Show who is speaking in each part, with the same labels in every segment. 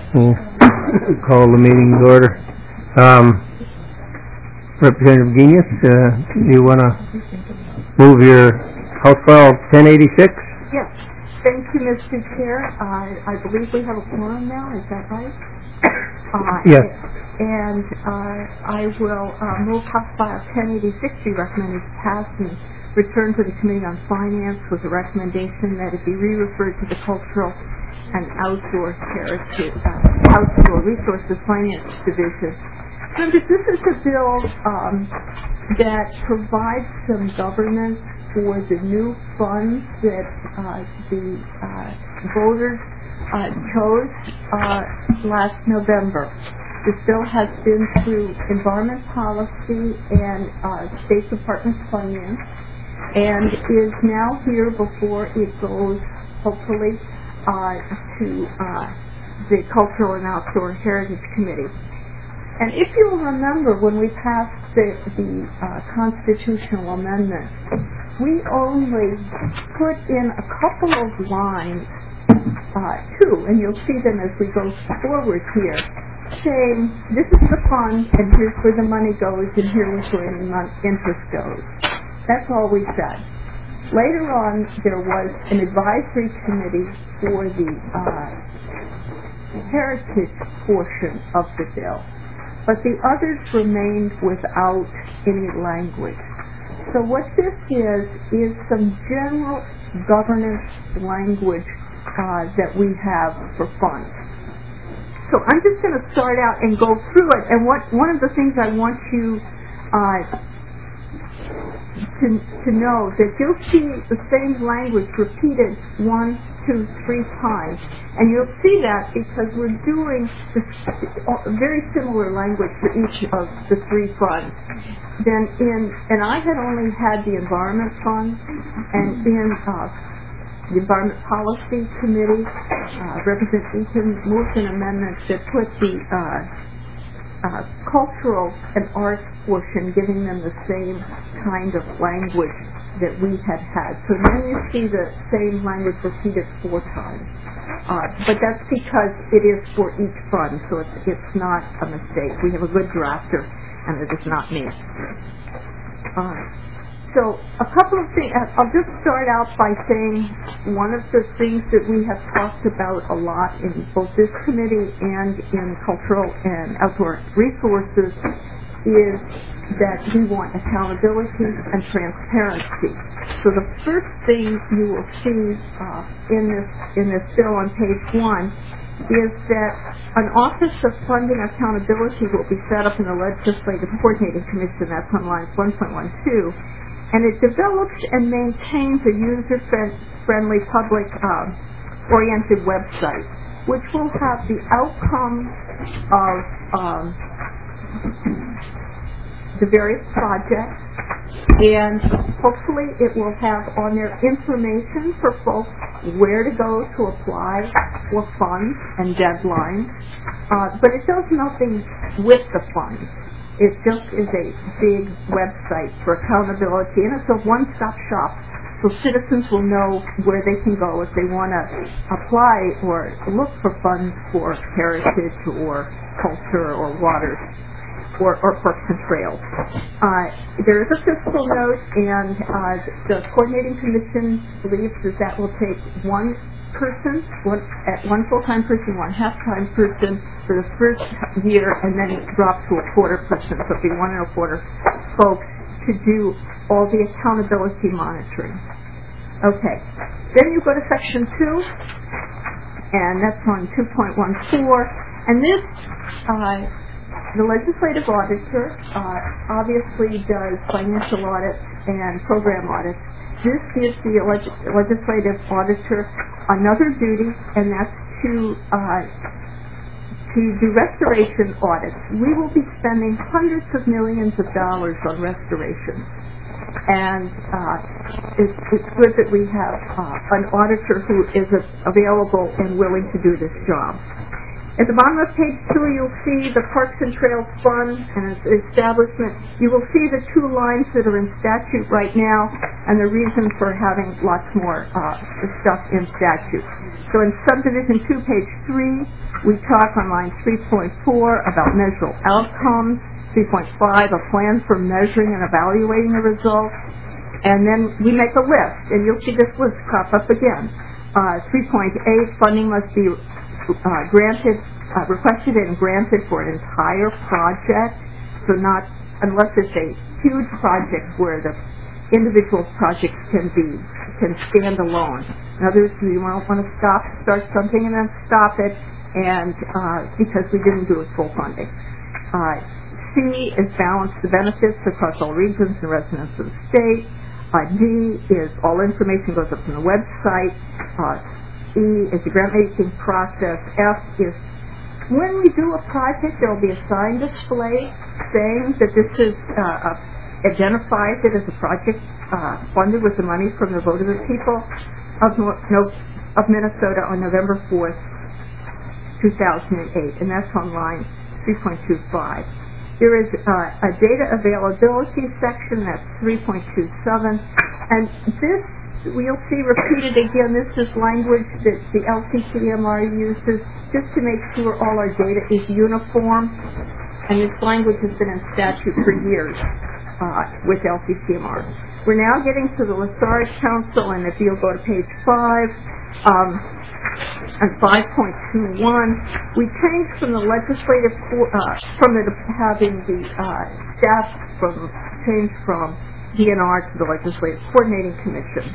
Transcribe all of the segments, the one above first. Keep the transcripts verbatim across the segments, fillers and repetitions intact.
Speaker 1: We'll call the meeting to order. Um, Representative Guinness, uh, you want to move your House File ten eighty-six?
Speaker 2: Yes. Thank you, Mister Chair. Uh, I believe we have a quorum now. Is that right? Uh,
Speaker 1: yes.
Speaker 2: And uh, I will uh, move House File ten eighty-six be recommended to pass and return to the Committee on Finance with a recommendation that it be re-referred to the Cultural and Outdoor Heritage, uh, Outdoor Resources Finance Division. Members, this is a bill um, that provides some governance for the new funds that uh, the uh, voters uh, chose uh, last November. This bill has been through Environment Policy and uh, State Department Finance and is now here before it goes, hopefully, uh, to uh, the Cultural and Outdoor Heritage Committee. And if you'll remember, when we passed the, the uh, constitutional amendment, we only put in a couple of lines, uh, two, and you'll see them as we go forward here, saying this is the fund, and here's where the money goes, and here's where the interest goes. That's all we said. Later on, there was an advisory committee for the uh, heritage portion of the bill, but the others remained without any language. So what this is, is some general governance language uh, that we have for funds. So I'm just going to start out and go through it, and what one of the things I want you uh, to, to know that you'll see the same language repeated one, two, three times, and you'll see that because we're doing this very similar language for each of the three funds. Then in, and I had only had the Environment Fund, and in uh, the Environment Policy Committee, uh, Representative Eaton moved an amendment that put the uh, uh, cultural and art portion, giving them the same kind of language that we had had. So then you see the same language repeated four times. Uh, but that's because it is for each fund, so it's, it's not a mistake. We have a good drafter, and it is not me. Uh, So a couple of things, I'll just start out by saying one of the things that we have talked about a lot in both this committee and in Cultural and Outdoor Resources is that we want accountability and transparency. So the first thing you will see uh, in this in this bill on page one is that an Office of Funding Accountability will be set up in the Legislative Coordinating Commission. That's on lines one point one two. And it develops and maintains a user-friendly, public-oriented um, website, which will have the outcome of um, the various projects, and hopefully it will have on there information for folks where to go to apply for funds and deadlines, uh, but it does nothing with the funds. It just is a big website for accountability, and it's a one-stop shop, so citizens will know where they can go if they want to apply or look for funds for heritage or culture or water or, or parks and trails. Uh, there is a fiscal note, and uh, the Coordinating Commission believes that that will take one person, one, at one full-time person, one half-time person for the first year, and then it drops to a quarter person, so it'll be one and a quarter folks to do all the accountability monitoring. Okay, then you go to section two, and that's on two point one four, and this, uh, the legislative auditor uh, obviously does financial audits and program audits. This gives the leg- legislative auditor another duty, and that's to uh, to do restoration audits. We will be spending hundreds of millions of dollars on restoration, and uh, it's, it's good that we have uh, an auditor who is available and willing to do this job. At the bottom of page two, you'll see the Parks and Trails Fund and its establishment. You will see the two lines that are in statute right now and the reason for having lots more uh, stuff in statute. So in subdivision two, page three, we talk on line three point four about measurable outcomes, three point five, a plan for measuring and evaluating the results, and then we make a list, and you'll see this list crop up again. Uh, three point eight, funding must be uh, granted, uh, requested and granted for an entire project, so not unless it's a huge project where the individual projects can be can stand alone. In other words, we don't want to stop, start something and then stop it, and uh, because we didn't do it full funding. Uh, C is balance the benefits across all regions and residents of the state. Uh, D is all information goes up on the website. Uh, E is the grant-making process. F is when we do a project, there will be a sign display saying that this is uh, a, identifies it as a project uh, funded with the money from the vote of the people of, no, of Minnesota on November fourth, two thousand eight, and that's on line three point two five. There is uh, a data availability section, that's three point two seven, and this we'll see repeated again. This is language that the L C C M R uses just to make sure all our data is uniform, and this language has been in statute for years uh, with L C C M R. We're now getting to the LaSarge Council, and if you'll go to page five, um, and five point two one, we changed from the legislative, uh, from the, having the uh, staff from, changed from D N R to the Legislative Coordinating Commission.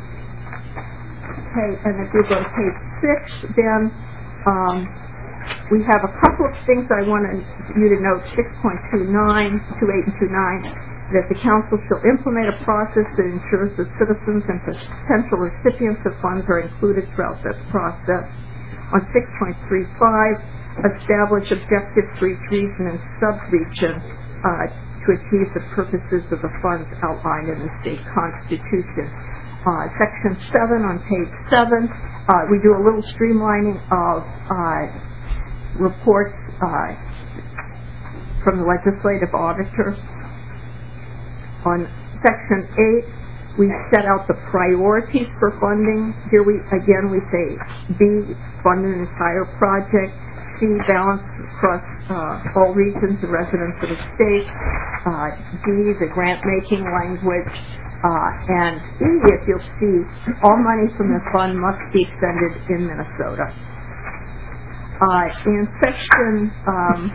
Speaker 2: Okay, and if you go to page six, then um, we have a couple of things I want you to note, six point two nine, two eight and two nine, that the Council shall implement a process that ensures that citizens and potential recipients of funds are included throughout this process. On six point three five, establish objectives for each region and sub-region uh, to achieve the purposes of the funds outlined in the state constitution. Uh, section seven on page seven, uh, we do a little streamlining of uh, reports uh, from the legislative auditor. On section eight, we set out the priorities for funding. Here we, again, we say B, fund an entire project. C, balance across uh, all regions and residents of the state. Uh, D, the grant-making language. Uh, and E, if you'll see, all money from the fund must be expended in Minnesota. Uh, in section um,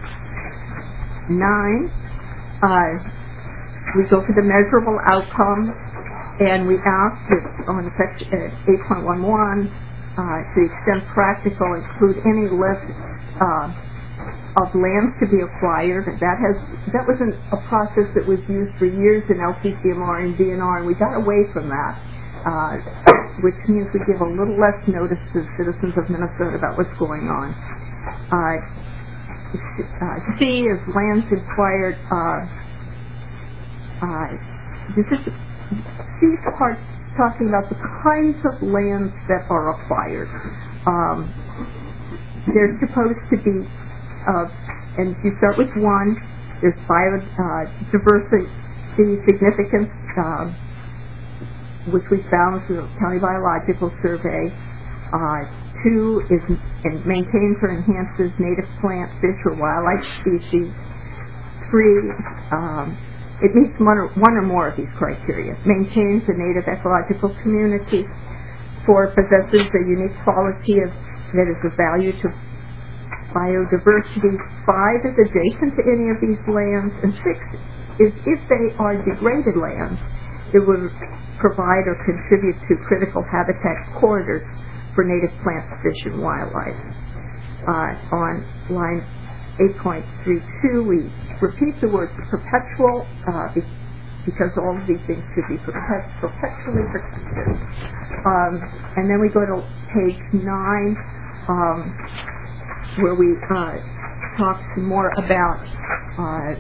Speaker 2: nine, uh, we go for the measurable outcomes, and we ask that on section uh, eight point one one, uh, to the extent practical, include any list uh, of lands to be acquired. That has that was an, a process that was used for years in L C C M R and D N R, and we got away from that, uh, which means we give a little less notice to the citizens of Minnesota about what's going on. Uh, uh, C is lands acquired. Uh, uh, this is C's part talking about the kinds of lands that are acquired. Um, they're supposed to be Uh, and if you start with one, there's biodiversity uh, significance, uh, which we found through the County Biological Survey. Uh, two is and maintains or enhances native plant, fish, or wildlife species. Three, um, it meets one or, one or more of these criteria. Maintains a native ecological community. Four, possesses a unique quality of, that is of value to biodiversity. Five is adjacent to any of these lands, and six is if they are degraded lands, it would provide or contribute to critical habitat corridors for native plants, fish, and wildlife. Uh, on line eight point three two, we repeat the word perpetual uh, because all of these things should be perpet- perpetually protected. Um, and then we go to page nine. Um, where we uh, talk some more about uh,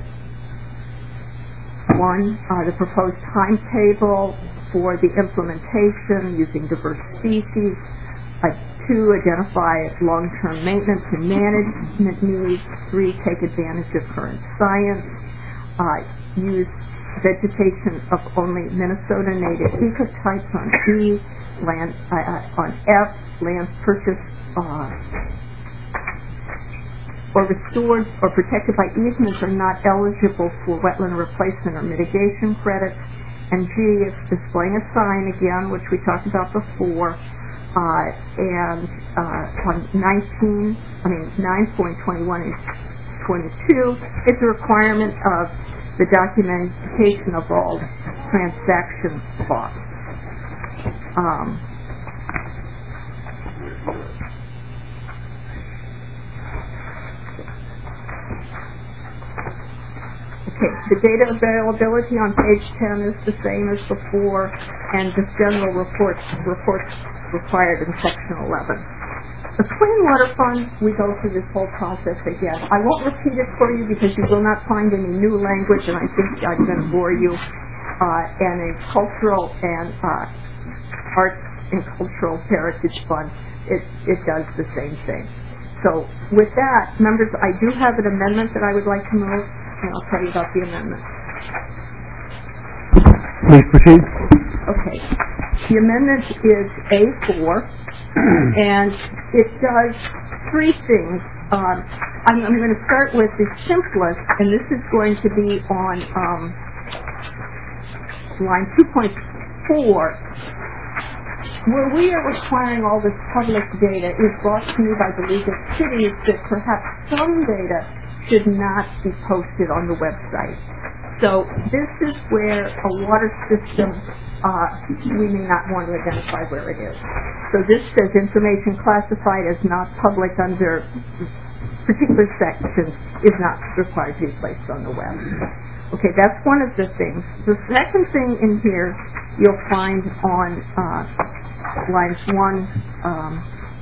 Speaker 2: one, uh, the proposed timetable for the implementation using diverse species, uh, two, identify long-term maintenance and management needs. Three, take advantage of current science. Uh, use vegetation of only Minnesota native ecotypes on B. Land uh, uh, on F. Lands purchased uh, or restored or protected by easements are not eligible for wetland replacement or mitigation credits. And G is displaying a sign again, which we talked about before. Uh, and uh, on nineteen, I mean nine point twenty-one and twenty-two, it's a requirement of the documentation of all transaction costs. Um, Okay, the data availability on page ten is the same as before, and the general reports reports required in section eleven. The Clean Water Fund, we go through this whole process again. I won't repeat it for you because you will not find any new language, and I think I'm going to bore you. Uh, and a cultural and uh, arts and cultural heritage fund, it, it does the same thing. So with that, members, I do have an amendment that I would like to move. And I'll tell you about the amendment.
Speaker 1: Please proceed.
Speaker 2: Okay. The amendment is A four, and it does three things. Um, I'm, I'm going to start with the simplest, and this is going to be on um, line two point four, where we are requiring all this public data is brought to me by the League of Cities that perhaps some data should not be posted on the website. So this is where a water system, uh, we may not want to identify where it is. So this says information classified as not public under particular sections is not required to be placed on the web. Okay, that's one of the things. The second thing in here you'll find on uh, lines one, um,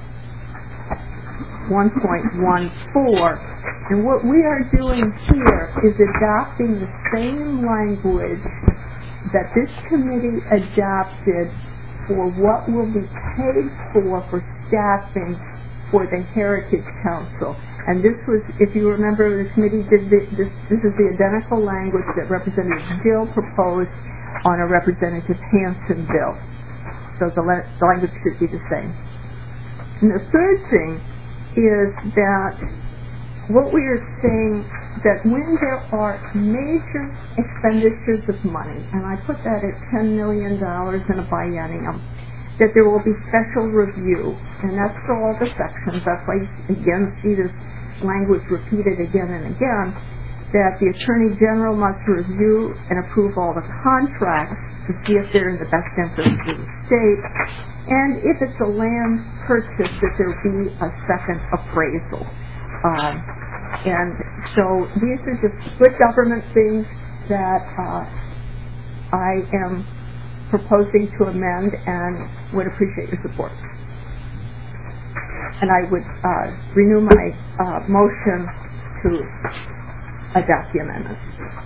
Speaker 2: one point one four. And what we are doing here is adopting the same language that this committee adopted for what will be paid for for staffing for the Heritage Council. And this was, if you remember, the committee did this, this, this is the identical language that Representative Dill proposed on a Representative Hanson bill. So the, la- the language should be the same. And the third thing is that what we are saying that when there are major expenditures of money, and I put that at ten million dollars in a biennium, that there will be special review, and that's for all the sections. That's why you again see this language repeated again and again, that the Attorney General must review and approve all the contracts to see if they're in the best interest of the state, and if it's a land purchase, that there be a second appraisal. Um, and so these are just good government things that uh, I am proposing to amend and would appreciate your support. And I would uh, renew my uh, motion to adopt the amendment.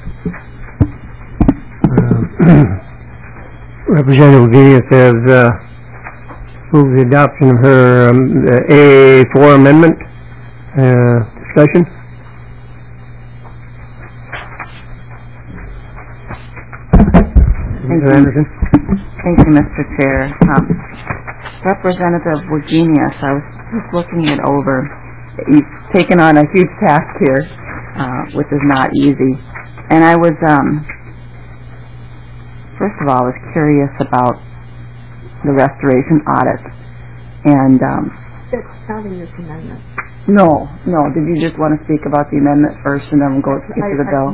Speaker 1: Uh, Representative Guinness has uh, moved the adoption of her um, A four amendment. Uh, discussion?
Speaker 3: Thank you. Thank you, Mister Chair. Um, Representative Wagenius, I was just looking it over. You've taken on a huge task here, uh, which is not easy. And I was, um, first of all, I was curious about the restoration audit. And, um,
Speaker 2: That's not in this amendment.
Speaker 3: No, no. Did you just want to speak about the amendment first and then we'll go into the bill?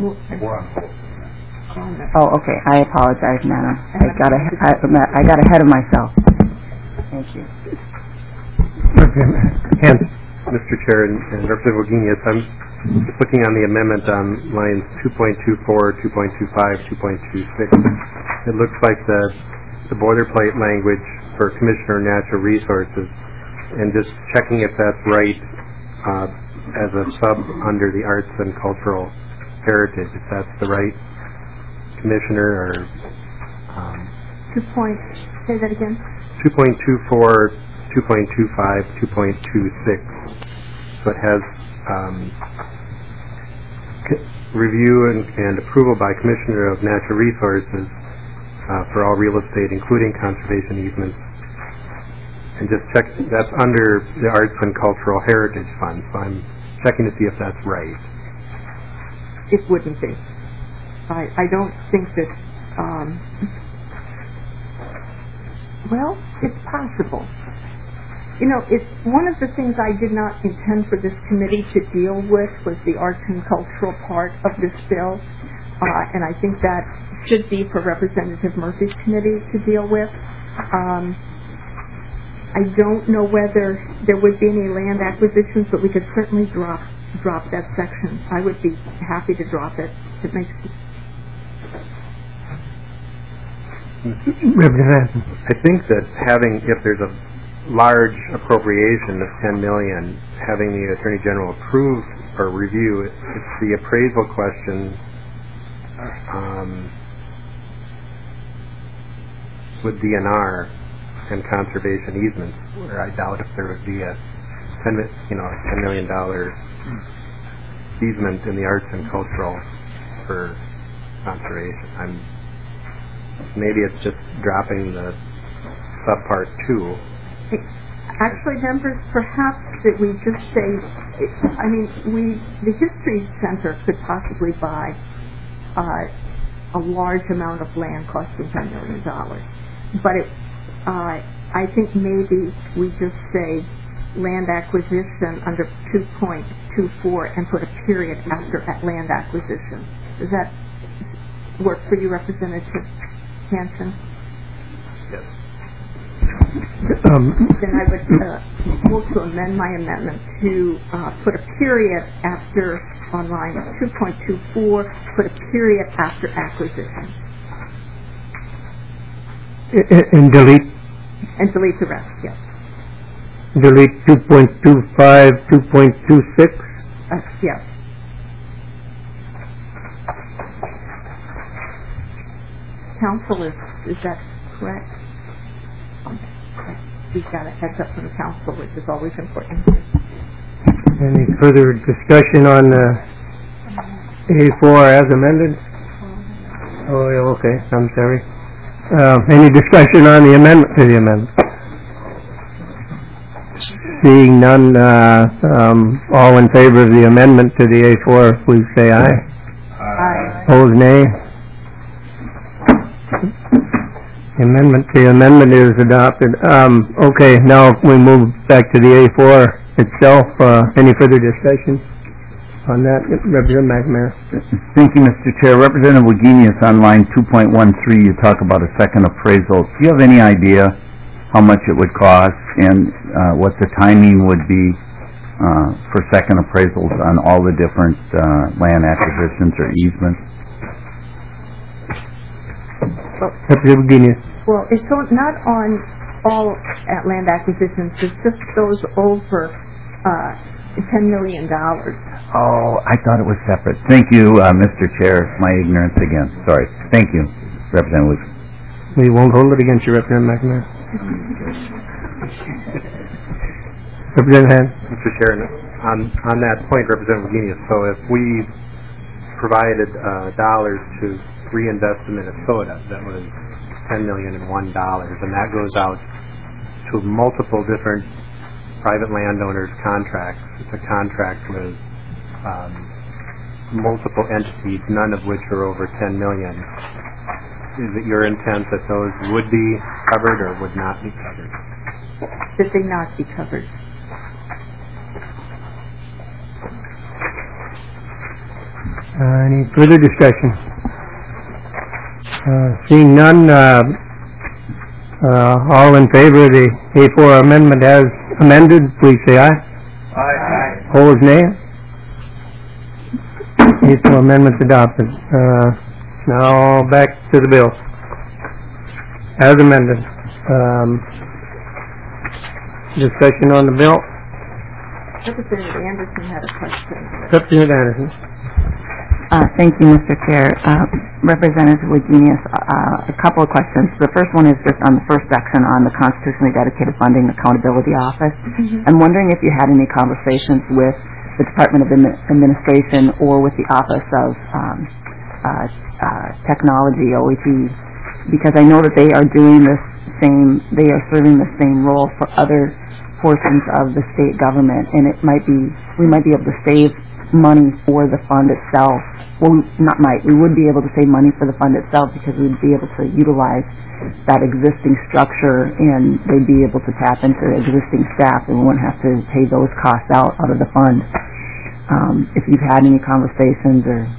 Speaker 3: Oh, okay. I apologize, madam. I got a, I, I got ahead of myself. Thank you.
Speaker 4: Mister Chair and, and Representative Wagenius, I'm just looking on the amendment on lines two point two four, two point two five, two point two six. It looks like the, the boilerplate language for Commissioner of Natural Resources, and just checking if that's right uh, as a sub under the Arts and Cultural Heritage, if that's the right Commissioner, or um,
Speaker 2: Two point, say that again?
Speaker 4: two point two four two point two five, two point two six. So it has um, c- review and, and approval by Commissioner of Natural Resources uh, for all real estate, including conservation easements. And just check, that's under the Arts and Cultural Heritage Fund, so I'm checking to see if that's right.
Speaker 2: It wouldn't be. I, I don't think that, um, well, it's possible. You know, it's one of the things I did not intend for this committee to deal with was the arts and cultural part of this bill, uh, and I think that should be for Representative Murphy's committee to deal with. Um, I don't know whether there would be any land acquisitions, but we could certainly drop drop that section. I would be happy to drop it. It makes
Speaker 1: Representative.
Speaker 4: I think that having, if there's a large appropriation of ten million, having the Attorney General approve or review, it's, it's the appraisal question um, with D N R and conservation easements, where I doubt if there would be a ten, you know, a ten million dollar easement in the arts and cultural for conservation. I'm maybe it's just dropping the subpart two.
Speaker 2: Actually, members, perhaps that we just say, I mean, we, the History Center could possibly buy uh, a large amount of land costing ten million dollars. But it, uh, I think maybe we just say land acquisition under two point two four and put a period after at land acquisition. Does that work for you, Representative Hanson?
Speaker 4: Yes.
Speaker 1: Um,
Speaker 2: Then I would uh, move to amend my amendment to uh, put a period after, on line two point two four, put a period after acquisition.
Speaker 1: and delete,
Speaker 2: And delete the rest, yes.
Speaker 1: delete two point two five, two point two six.
Speaker 2: Uh, yes. Council, is, is that correct? We've got a heads up from the council, which is always important.
Speaker 1: Any further discussion on uh, A four as amended? Oh, yeah, okay, I'm sorry. Uh, any discussion on the amendment to the amendment? Seeing none, uh, um, all in favor of the amendment to the A four, please say aye.
Speaker 2: Aye.
Speaker 1: Opposed, nay. The amendment, the amendment is adopted. Um, okay, now we move back to the A four itself. Uh, any further discussion on that? Representative McNamara.
Speaker 5: Thank you, Mister Chair. Representative Wagenius, on line two point one three, you talk about a second appraisal. Do you have any idea how much it would cost and uh, what the timing would be uh, for second appraisals on all the different uh, land acquisitions or easements?
Speaker 1: Representative Wagenius.
Speaker 2: Well, it's on- not on all at land acquisitions. It's just those over uh, ten million dollars.
Speaker 5: Oh, I thought it was separate. Thank you, uh, Mister Chair. My ignorance again. Sorry. Thank you, Representative Wagenius.
Speaker 1: We won't hold it against you, Representative McNamara. Representative Hand.
Speaker 4: Mister Chair, on, on that point, Representative Wagenius, so if we provided uh, dollars to reinvest in Minnesota, that was ten million and one dollars, and that goes out to multiple different private landowners' contracts. It's a contract with um, multiple entities, none of which are over ten million. Is it your intent that those would be covered or would not be covered?
Speaker 2: That they not be covered.
Speaker 1: Uh, any further discussion? Uh, seeing none, uh, uh, all in favor of the A four amendment as amended, please say aye.
Speaker 5: Aye.
Speaker 1: Opposed, nay. A four amendment's adopted. Uh, now back to the bill. As amended. Um, discussion on the bill.
Speaker 2: Representative Anderson had a question.
Speaker 1: Representative Anderson.
Speaker 3: Uh, thank you, Mister Chair. Uh, Representative Wagenius, uh, a couple of questions. The first one is just on the first section on the constitutionally dedicated funding accountability office.
Speaker 2: Mm-hmm.
Speaker 3: I'm wondering if you had any conversations with the Department of Admi- Administration or with the Office of um, uh, uh, Technology, O E T, because I know that they are doing this same, they are serving the same role for other portions of the state government, and it might be, we might be able to save money for the fund itself. Well, we, not might, we would be able to save money for the fund itself because we would be able to utilize that existing structure and they'd be able to tap into existing staff and we wouldn't have to pay those costs out out of the fund. Um, if you've had any conversations or...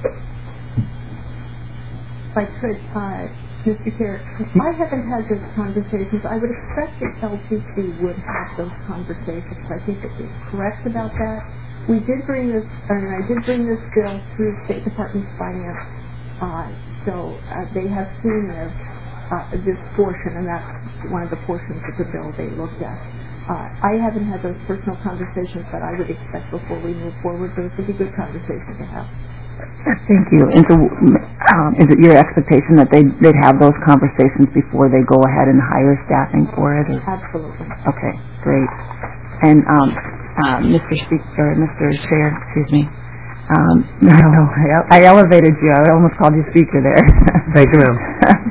Speaker 2: If I could, uh, Mister Chair, I haven't had those conversations. I would expect that L T C would have those conversations. I think that it's correct about that. We did bring this, and I did bring this bill through State Department of Finance, uh, so uh, they have seen this, uh, this portion, and that's one of the portions of the bill they looked at. Uh, I haven't had those personal conversations, but I would expect before we move forward, those would be good conversations to have.
Speaker 3: Thank you. And so, um, is it your expectation that they'd, they'd have those conversations before they go ahead and hire staffing for it? Or?
Speaker 2: Absolutely.
Speaker 3: Okay, great. And um, uh, Mister Speaker, Mister Chair, excuse me. Um, I don't know. I, I elevated you. I almost called you Speaker there.
Speaker 1: Thank you, ma'am.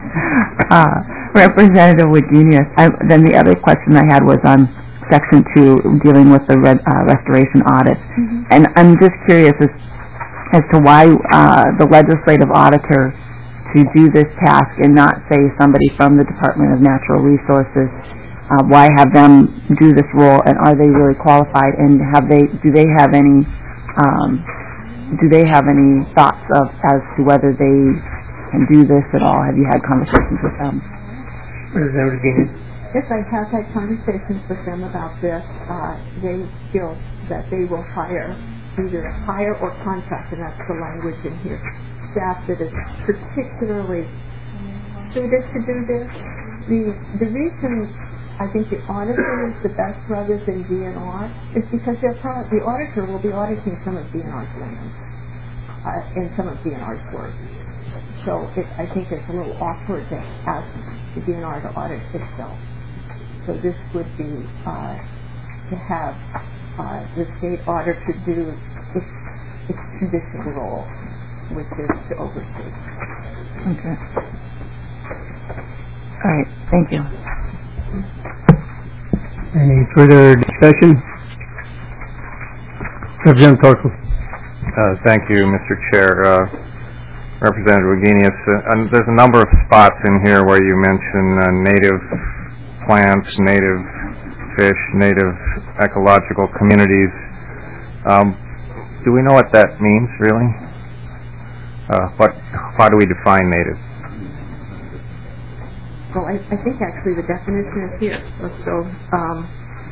Speaker 3: uh, Representative Wagenius. I, then the other question I had was on Section two, dealing with the red, uh, restoration audit.
Speaker 2: Mm-hmm.
Speaker 3: And I'm just curious as as to why uh, the legislative auditor to do this task and not, say, somebody from the Department of Natural Resources. Uh, why have them do this role, and are they really qualified? And have they? Do they have any? Um, do they have any thoughts of as to whether they can do this at all? Have you had conversations with them?
Speaker 1: Representative Guinness.
Speaker 2: Yes, I have had conversations with them about this. Uh, they feel that they will hire, either hire or contract, and that's the language in here, staff that is particularly suited to do this. The, the reason I think the auditor is the best rather than D N R is because they're pro- the auditor will be auditing some of D N R's land uh, and some of D N R's work. So it, I think it's a little awkward to ask the D N R to audit itself. So this would be uh, to have uh, the state auditor do its, its traditional role, which is to oversee.
Speaker 3: Okay. All right. Thank you.
Speaker 1: Any further discussion? Representative Torkel.
Speaker 6: Uh, thank you, Mister Chair. Uh, Representative Wagenius, uh, and there's a number of spots in here where you mention uh, native plants, native fish, native ecological communities. Um, do we know what that means, really? Uh, what? How do we define native?
Speaker 2: Well, I, I think actually the definition is here. Let's go. Um,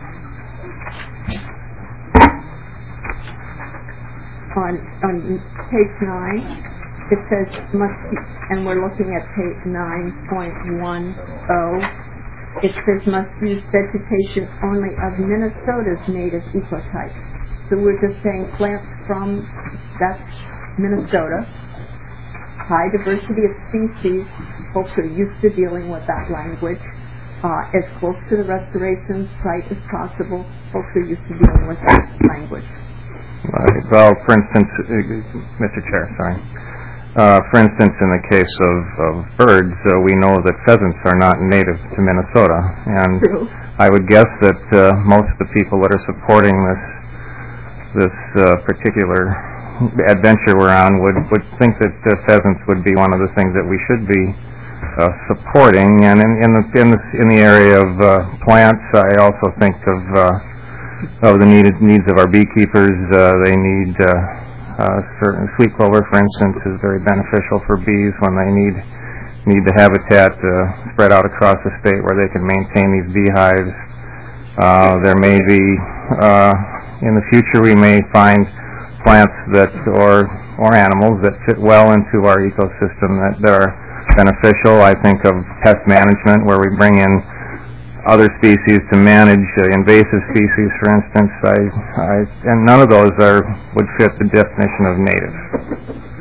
Speaker 2: on on page nine, it says must be, and we're looking at page nine point one oh. It says must use vegetation only of Minnesota's native ecotype. So we're just saying plants from that's Minnesota. High diversity of species. Folks are used to dealing with that language. Uh, as close to the restoration site as possible. Folks are used to dealing with that language.
Speaker 6: Right. Well, for instance, uh, Mister Chair, sorry. Uh, for instance, in the case of, of birds, uh, we know that pheasants are not native to Minnesota, and
Speaker 2: True.
Speaker 6: I would guess that uh, most of the people that are supporting this this uh, particular adventure we're on would, would think that uh, pheasants would be one of the things that we should be uh, supporting. And in, in the in the in the area of uh, plants, I also think of uh, of the needed needs of our beekeepers. Uh, they need uh, uh, certain sweet clover, for instance, is very beneficial for bees when they need need the habitat uh, spread out across the state where they can maintain these beehives. Uh, there may be uh, in the future we may find plants that or or animals that fit well into our ecosystem that, that are beneficial. I think of pest management, where we bring in other species to manage uh, invasive species, for instance. I, I, and none of those are would fit the definition of native.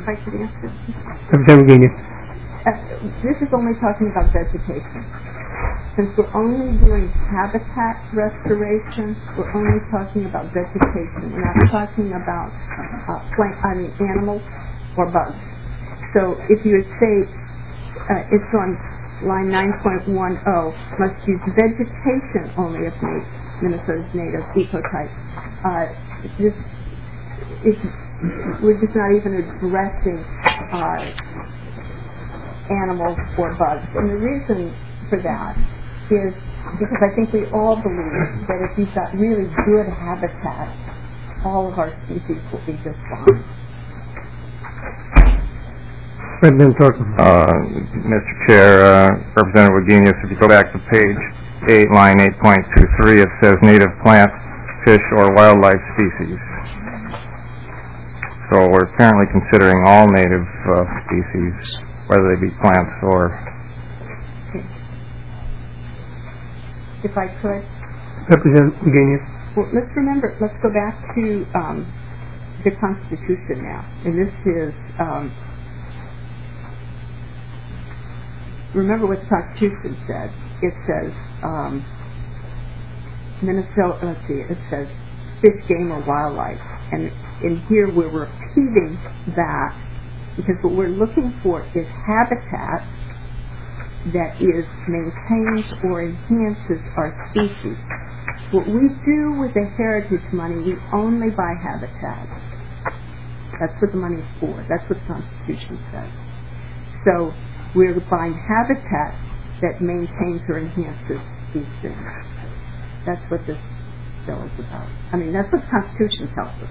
Speaker 2: I could answer.
Speaker 1: Representative Virginia.
Speaker 2: Uh, this is only talking about vegetation. Since we're only doing habitat restoration, we're only talking about vegetation. We're not talking about uh, plant, I mean, animals or bugs. So if you would say uh, it's on line nine point ten, must use vegetation only of native, Minnesota's native ecotype. Uh, this is, we're just not even addressing uh, animals or bugs. And the reason for that is because I think we all believe that if you've got really good habitat, all of our species will be just fine.
Speaker 1: Representative Thornton.
Speaker 6: Uh, Mister Chair, uh, Representative Wagenius, if you go back to page eight, line eight point two three, it says native plant, fish, or wildlife species. So we're apparently considering all native uh, species, whether they be plants or...
Speaker 2: Okay. If I could.
Speaker 1: Representative Virginia.
Speaker 2: Well, let's remember, let's go back to um, the Constitution now. And this is... Um, remember what the Constitution said. It says, um, Minnesota, let's see, it says fish, game, or wildlife. And in here we're repeating that because what we're looking for is habitat that is maintains or enhances our species. What we do with the heritage money, we only buy habitat. That's what the money's for. That's what the Constitution says. So we're buying habitat that maintains or enhances these things. That's what this bill is about. I mean, that's what the Constitution tells us.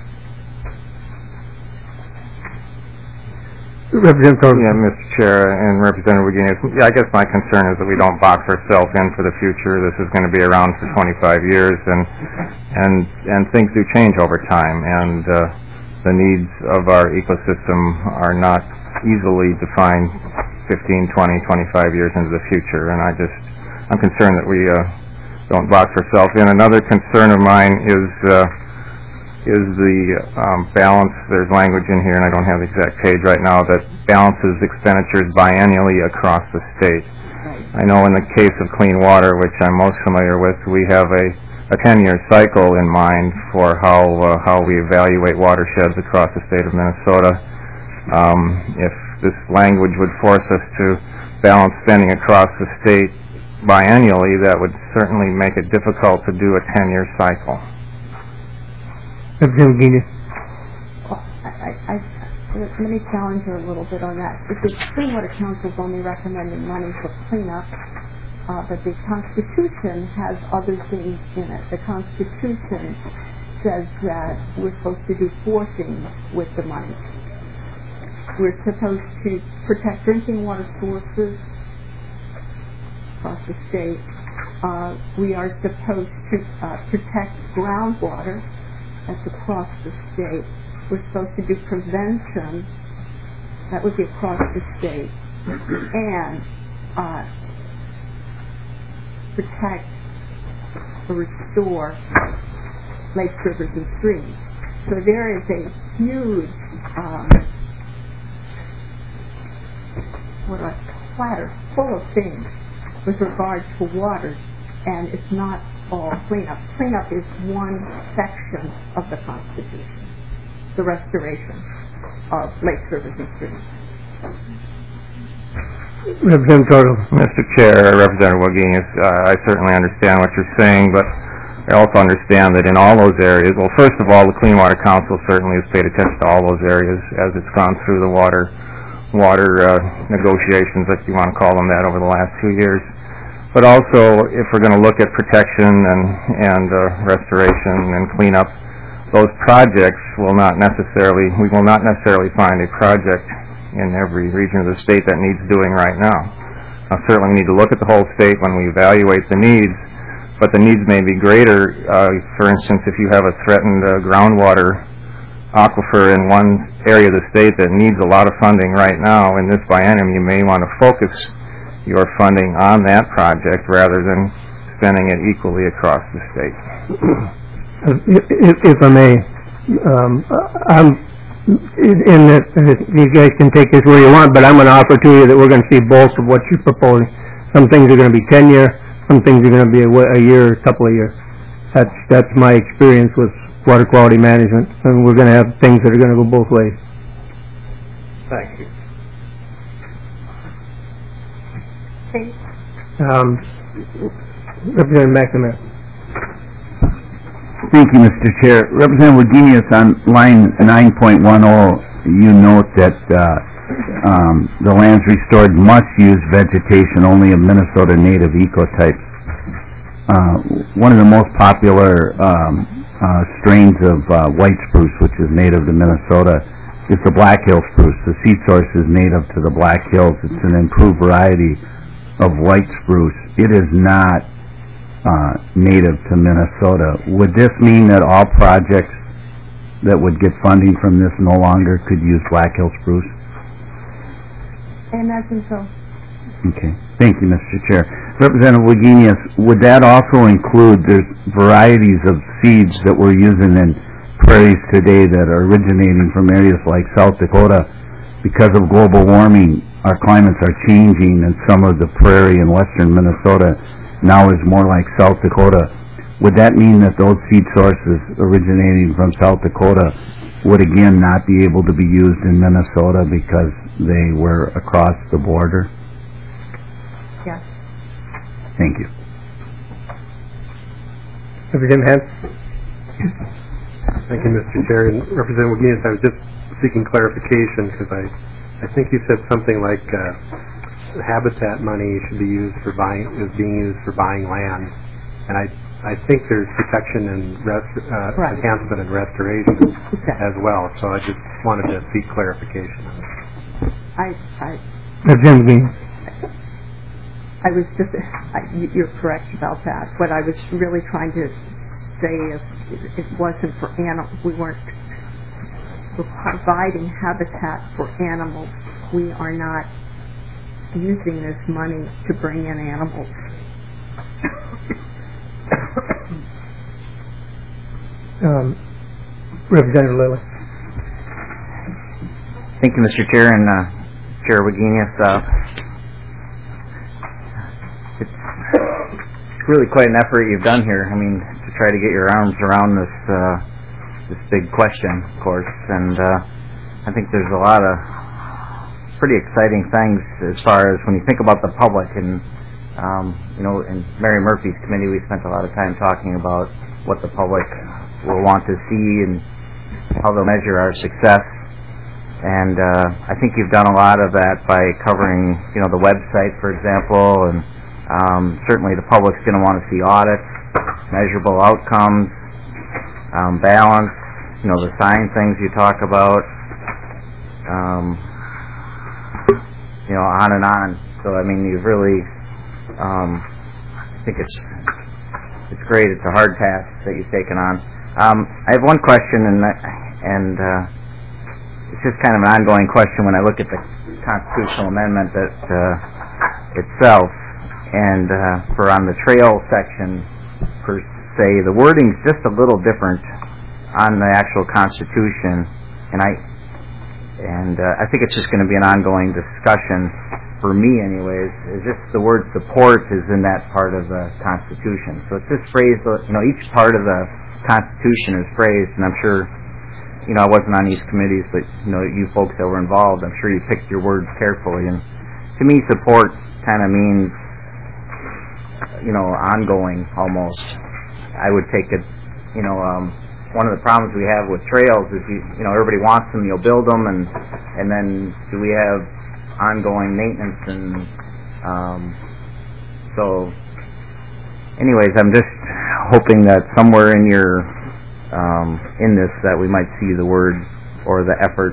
Speaker 1: Representative Thornton.
Speaker 6: Yeah, Mister Chair and Representative Wagenius, yeah, I guess my concern is that we don't box ourselves in for the future. This is going to be around for twenty-five years, and and and things do change over time, and uh, the needs of our ecosystem are not easily defined fifteen, twenty, twenty-five years into the future, and I just, I'm concerned that we uh, don't box ourselves in. Another concern of mine is uh, is the um, balance. There's language in here, and I don't have the exact page right now, that balances expenditures biennially across the state. I know in the case of clean water, which I'm most familiar with, we have a a ten-year cycle in mind for how uh, how we evaluate watersheds across the state of Minnesota. Um, if this language would force us to balance spending across the state biennially, that would certainly make it difficult to do a ten-year cycle.
Speaker 1: Representative Virginia.
Speaker 2: Well, I, I, I, let me challenge you a little bit on that. Because Clean Water Council is only recommending money for cleanup, uh, but the Constitution has other things in it. The Constitution says that we're supposed to do four things with the money. We're supposed to protect drinking water sources across the state. Uh, we are supposed to uh, protect groundwater. That's across the state. We're supposed to do prevention. That would be across the state. And uh, protect or restore lakes, rivers, and streams. So there is a huge um, what a platter full of things with regard to water, and it's not all cleanup. Cleanup is one section of the Constitution, the restoration of lakes, rivers, and streams.
Speaker 1: Representative Thornton.
Speaker 6: Mister Chair, Representative Wagenius, uh, I certainly understand what you're saying, but I also understand that in all those areas, well, first of all, the Clean Water Council certainly has paid attention to all those areas as it's gone through the water water uh, negotiations, if you want to call them that, over the last two years. But also, if we're going to look at protection and, and uh, restoration and cleanup, those projects will not necessarily, we will not necessarily find a project in every region of the state that needs doing right now. Now, certainly we need to look at the whole state when we evaluate the needs, but the needs may be greater. Uh, for instance, if you have a threatened uh, groundwater aquifer in one area of the state that needs a lot of funding right now, in this biennium, you may want to focus your funding on that project rather than spending it equally across the state.
Speaker 1: If, if I may, um, I'm in that, uh, you guys can take this where you want, but I'm going to offer to you that we're going to see both of what you're proposing. Some things are going to be ten-year, some things are going to be a, wa- a year, a couple of years. That's, that's my experience with water quality management, and we're going to have things that are going to go both ways.
Speaker 4: Thank you.
Speaker 2: Okay.
Speaker 1: Um, Representative McNamara.
Speaker 5: Thank you, Mister Chair. Representative Wagenius, on line nine point one oh, you note that uh, um, the lands restored must use vegetation only of Minnesota native ecotypes. Uh, one of the most popular um, uh, strains of uh, white spruce, which is native to Minnesota, is the Black Hill spruce. The seed source is native to the Black Hills. It's an improved variety of white spruce. It is not Uh, native to Minnesota. Would this mean that all projects that would get funding from this no longer could use Black Hill spruce?
Speaker 2: I imagine so.
Speaker 5: Okay. Thank you, Mister Chair. Representative Wagenius, would that also include there's varieties of seeds that we're using in prairies today that are originating from areas like South Dakota? Because of global warming, our climates are changing, and some of the prairie in western Minnesota now is more like South Dakota. Would that mean that those seed sources originating from South Dakota would again not be able to be used in Minnesota because they were across the border?
Speaker 2: Yes.
Speaker 5: Thank you.
Speaker 1: Representative Hens.
Speaker 4: Thank you, Mister Chair. And Representative Wagenius, I was just seeking clarification because I, I think you said something like uh, habitat money should be used for buying, is being used for buying land. And I, I think there's protection and rest, uh,
Speaker 2: right.
Speaker 4: enhancement and restoration
Speaker 2: Okay.
Speaker 4: as well. So I just wanted to seek clarification on that.
Speaker 2: I, I,
Speaker 1: Representative Green.
Speaker 2: I was just, I, you're correct about that. What I was really trying to say is it wasn't for animals. We weren't we're providing habitat for animals. We are not using this money to bring in animals.
Speaker 1: um, Representative Lilly.
Speaker 7: Thank you, Mister Chair, and uh, Chair Wagenius. Uh, it's really quite an effort you've done here. I mean, to try to get your arms around this uh, this big question, of course, and uh, I think there's a lot of pretty exciting things as far as when you think about the public. And um, you know, in Mary Murphy's committee, we spent a lot of time talking about what the public will want to see and how they'll measure our success. And uh, I think you've done a lot of that by covering, you know, the website, for example, and um, certainly the public's going to want to see audits, measurable outcomes, um, balance, you know, the sign things you talk about. Um, you know, on and on. So, I mean, you've really, um, I think it's it's great. It's a hard task that you've taken on. Um, I have one question, and and uh, it's just kind of an ongoing question when I look at the constitutional amendment that uh, itself, and uh, for on the trail section, per se, the wording's just a little different on the actual Constitution, and I. And uh, I think it's just going to be an ongoing discussion, for me anyways, is just the word support is in that part of the Constitution. So it's just phrased, you know, each part of the Constitution is phrased, and I'm sure, you know, I wasn't on these committees, but, you know, you folks that were involved, I'm sure you picked your words carefully. And to me, support kind of means, you know, ongoing almost. I would take it, you know, um, one of the problems we have with trails is, you, you know, everybody wants them, you'll build them, and and then do we have ongoing maintenance? And um, so, anyways, I'm just hoping that somewhere in your um, in this that we might see the word or the effort,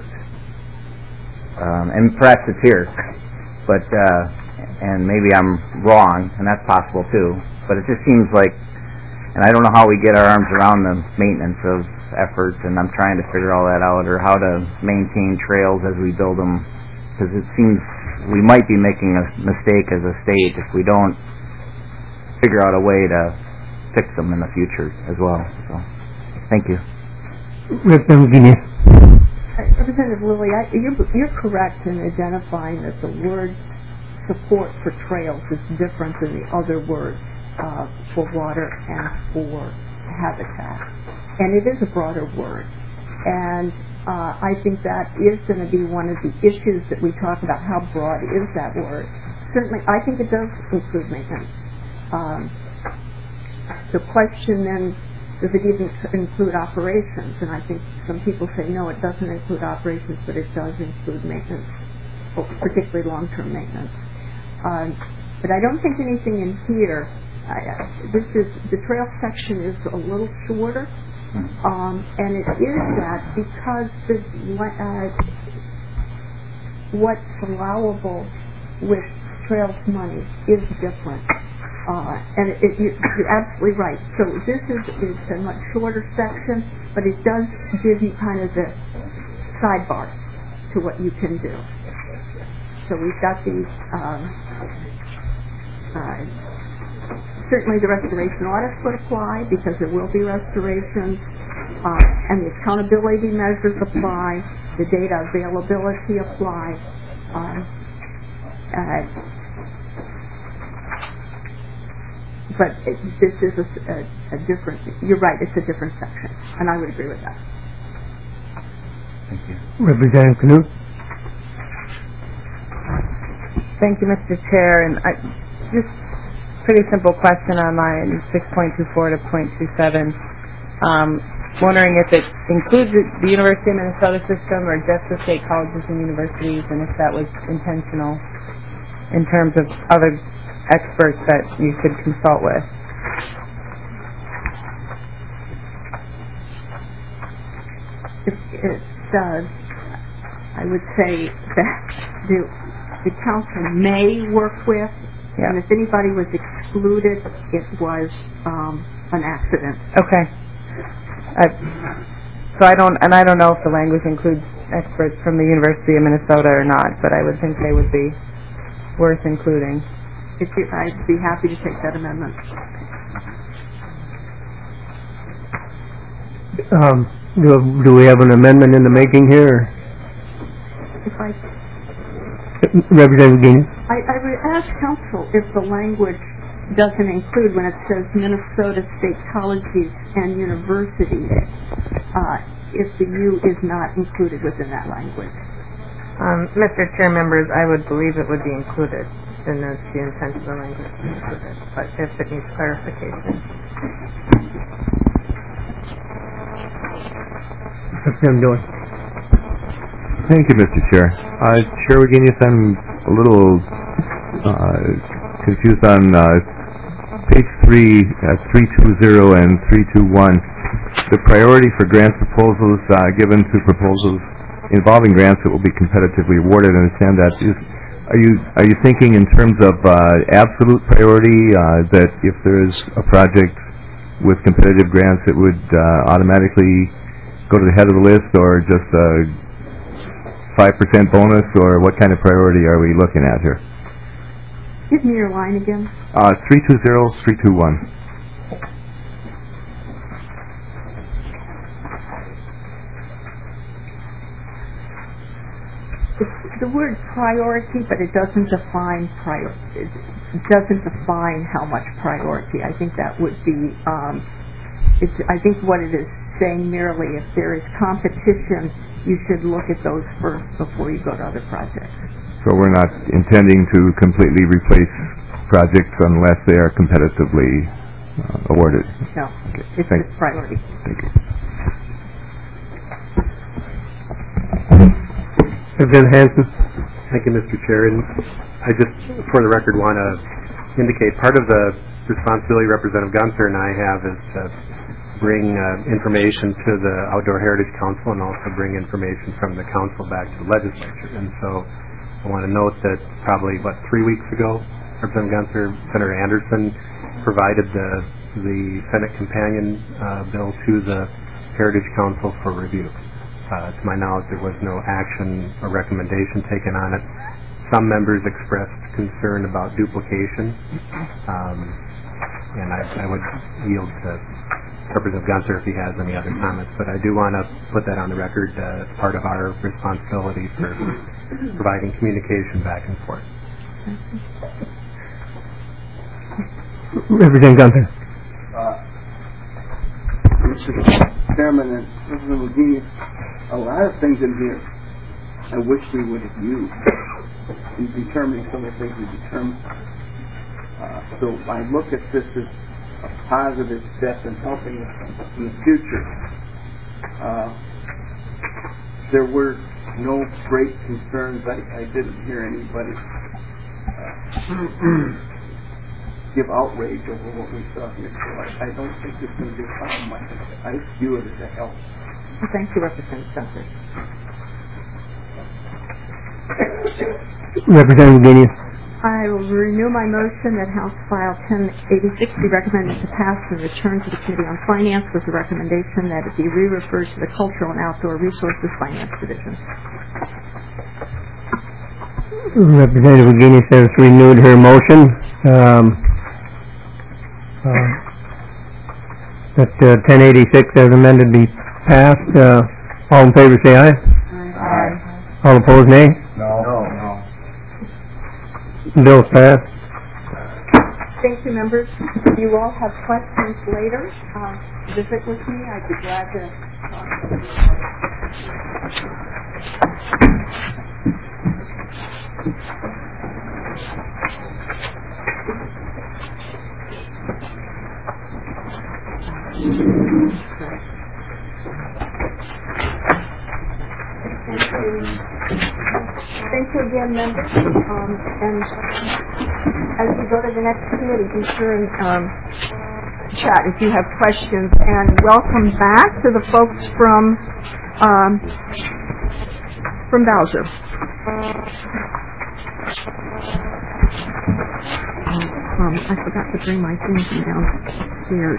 Speaker 7: um, and perhaps it's here, but uh, and maybe I'm wrong, and that's possible too. But it just seems like. And I don't know how we get our arms around the maintenance of efforts, and I'm trying to figure all that out, or how to maintain trails as we build them, because it seems we might be making a mistake as a state if we don't figure out a way to fix them in the future as well. So, thank you.
Speaker 1: Representative Guinea.
Speaker 2: Representative Representative Lilly, I, you're, you're correct in identifying that the word support for trails is different than the other words uh, for water and for habitat. And it is a broader word. And uh, I think that is going to be one of the issues that we talk about. How broad is that word? Certainly, I think it does include maintenance. Um, the question then, does it even include operations? And I think some people say, no, it doesn't include operations, but it does include maintenance, particularly long-term maintenance. Um, but I don't think anything in here, I, this is, the trail section is a little shorter, um, and it is that because the, uh, what's allowable with trails money is different. Uh, and it, it, you're absolutely right. So this is it's a much shorter section, but it does give you kind of the sidebar to what you can do. So we've got these, um, uh, certainly the restoration audits would apply because there will be restorations, uh, and the accountability measures apply, the data availability apply. Um, uh, but it, this is a, a, a different, you're right, it's a different section, and I would agree with that.
Speaker 5: Thank you.
Speaker 1: Representative Knut?
Speaker 3: Thank you, Mister Chair. And I, just pretty simple question on line six point two four to point two seven. Um, wondering if it includes the University of Minnesota system or just the state colleges and universities, and if that was intentional in terms of other experts that you could consult with.
Speaker 2: It, it does. I would say that the, the council may work with,
Speaker 3: yeah.
Speaker 2: and if anybody was excluded, it was um, an accident.
Speaker 3: Okay. I, so I don't, and I don't know if the language includes experts from the University of Minnesota or not, but I would think they would be worth including.
Speaker 2: If you, I'd be happy to take that amendment.
Speaker 1: Um, do, do we have an amendment in the making here?
Speaker 2: If I,
Speaker 1: Representative Guinness?
Speaker 2: I, I would ask council if the language doesn't include when it says Minnesota State Colleges and Universities, uh, if the U is not included within that language.
Speaker 8: Um, Mister Chair, members, I would believe it would be included. And that's the intent of the language, but if it needs clarification.
Speaker 1: Representative Doyle.
Speaker 9: Thank you, Mister Chair. Uh, Chair Wagenius, I'm a little uh, confused on uh, page three, uh, three two zero and three two one. The priority for grant proposals uh, given to proposals involving grants that will be competitively awarded. I understand that. Is, Are you are you thinking in terms of uh, absolute priority, uh, that if there's a project with competitive grants, it would uh, automatically go to the head of the list, or just a five percent bonus, or what kind of priority are we looking at here?
Speaker 2: Give me your line again.
Speaker 9: Uh, three two zero, three two one.
Speaker 2: The word priority, but it doesn't define prior. It doesn't define how much priority. I think that would be. Um, it's, I think what it is saying merely, if there is competition, you should look at those first before you go to other projects.
Speaker 9: So we're not intending to completely replace projects unless they are competitively uh, awarded.
Speaker 2: No,
Speaker 9: okay.
Speaker 2: it's
Speaker 9: Thank
Speaker 2: just priority.
Speaker 9: Thank you.
Speaker 1: Representative Hanson?
Speaker 4: Thank you, Mister Chair. And I just, for the record, want to indicate part of the responsibility Representative Gunther and I have is to bring uh, information to the Outdoor Heritage Council and also bring information from the council back to the legislature. And so I want to note that probably, what, three weeks ago, Representative Gunther, Senator Anderson provided the, the Senate companion uh, bill to the Heritage Council for review. Uh, to my knowledge, there was no action or recommendation taken on it. Some members expressed concern about duplication, um, and I, I would yield to Representative Gunther if he has any other comments, but I do want to put that on the record uh, as part of our responsibility for providing communication back and forth.
Speaker 1: Representative Gunther.
Speaker 10: Uh, Mister Chairman and President Wagenius, a lot of things in here I wish we would have used in determining some of the things we determined. Uh, so I look at this as a positive step in helping us in the future. Uh, there were no great concerns. I, I didn't hear anybody uh, give outrage over what we saw here. So I, I don't think it's going to be a problem. I, think I view it as a help.
Speaker 2: Well, thank you, Representative Gunther.
Speaker 1: Representative Wagenius.
Speaker 2: I will renew my motion that House File ten eighty-six be recommended to pass and return to the Committee on Finance with the recommendation that it be re-referred to the Cultural and Outdoor Resources Finance Division.
Speaker 1: Representative Wagenius has renewed her motion. Um, uh, that uh, ten eighty-six as amended be passed. Uh, all in favor say aye. Aye. All opposed nay.
Speaker 10: No. No. No.
Speaker 1: Bill's passed.
Speaker 2: Thank you, members. If you all have questions later, uh, visit with me. I'd be glad to talk to Thank you again, members. Um, and as we go to the next committee, be sure and um, chat if you have questions. And welcome back to the folks from um, from Bowser. Um, I forgot to bring my things downstairs.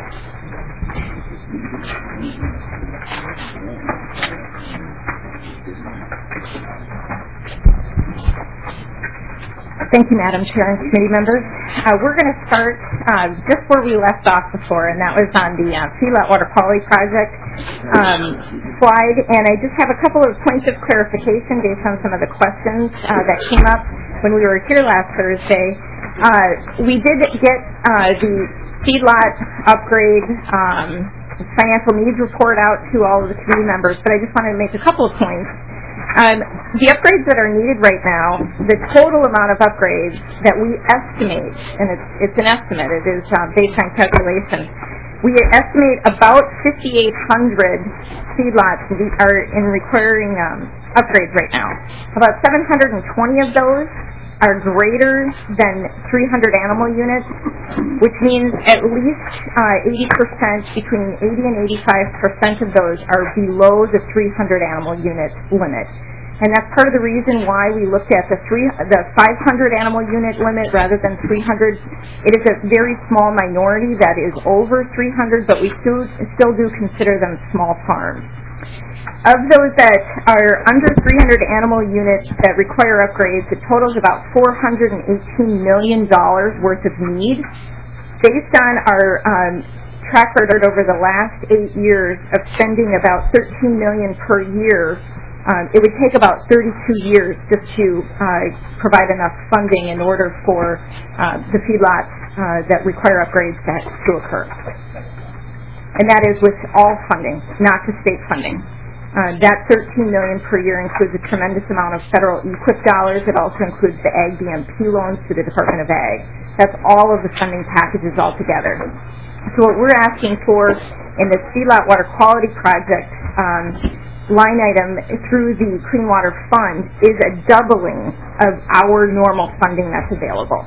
Speaker 11: Thank you, Madam Chair and committee members. Uh, we're going to start uh, just where we left off before, and that was on the uh, Feedlot Water Quality Project um, slide. And I just have a couple of points of clarification based on some of the questions uh, that came up when we were here last Thursday. Uh, we did get uh, the feedlot upgrade um, financial needs report out to all of the committee members, but I just wanted to make a couple of points. Um, the upgrades that are needed right now, the total amount of upgrades that we estimate, and it's, it's an estimate, it is uh, based on calculations, we estimate about fifty-eight hundred feedlots are in requiring um, upgrades right now. About seven hundred twenty of those are greater than three hundred animal units, which means at least uh, eighty percent, between eighty and eighty-five percent of those are below the three hundred animal unit limit. And that's part of the reason why we looked at the three, the five hundred animal unit limit rather than three hundred. It is a very small minority that is over three hundred, but we still, still do consider them small farms. Of those that are under three hundred animal units that require upgrades, it totals about four hundred eighteen million dollars worth of need. Based on our um, track record over the last eight years of spending about thirteen million dollars per year, um, it would take about thirty-two years just to uh, provide enough funding in order for uh, the feedlots uh, that require upgrades to, to occur. And that is with all funding, not just state funding. Uh, that thirteen million dollars per year includes a tremendous amount of federal E Q I P dollars. It also includes the Ag B M P loans to the Department of Ag. That's all of the funding packages altogether. So what we're asking for in the Feedlot Water Quality Project um, line item through the Clean Water Fund is a doubling of our normal funding that's available.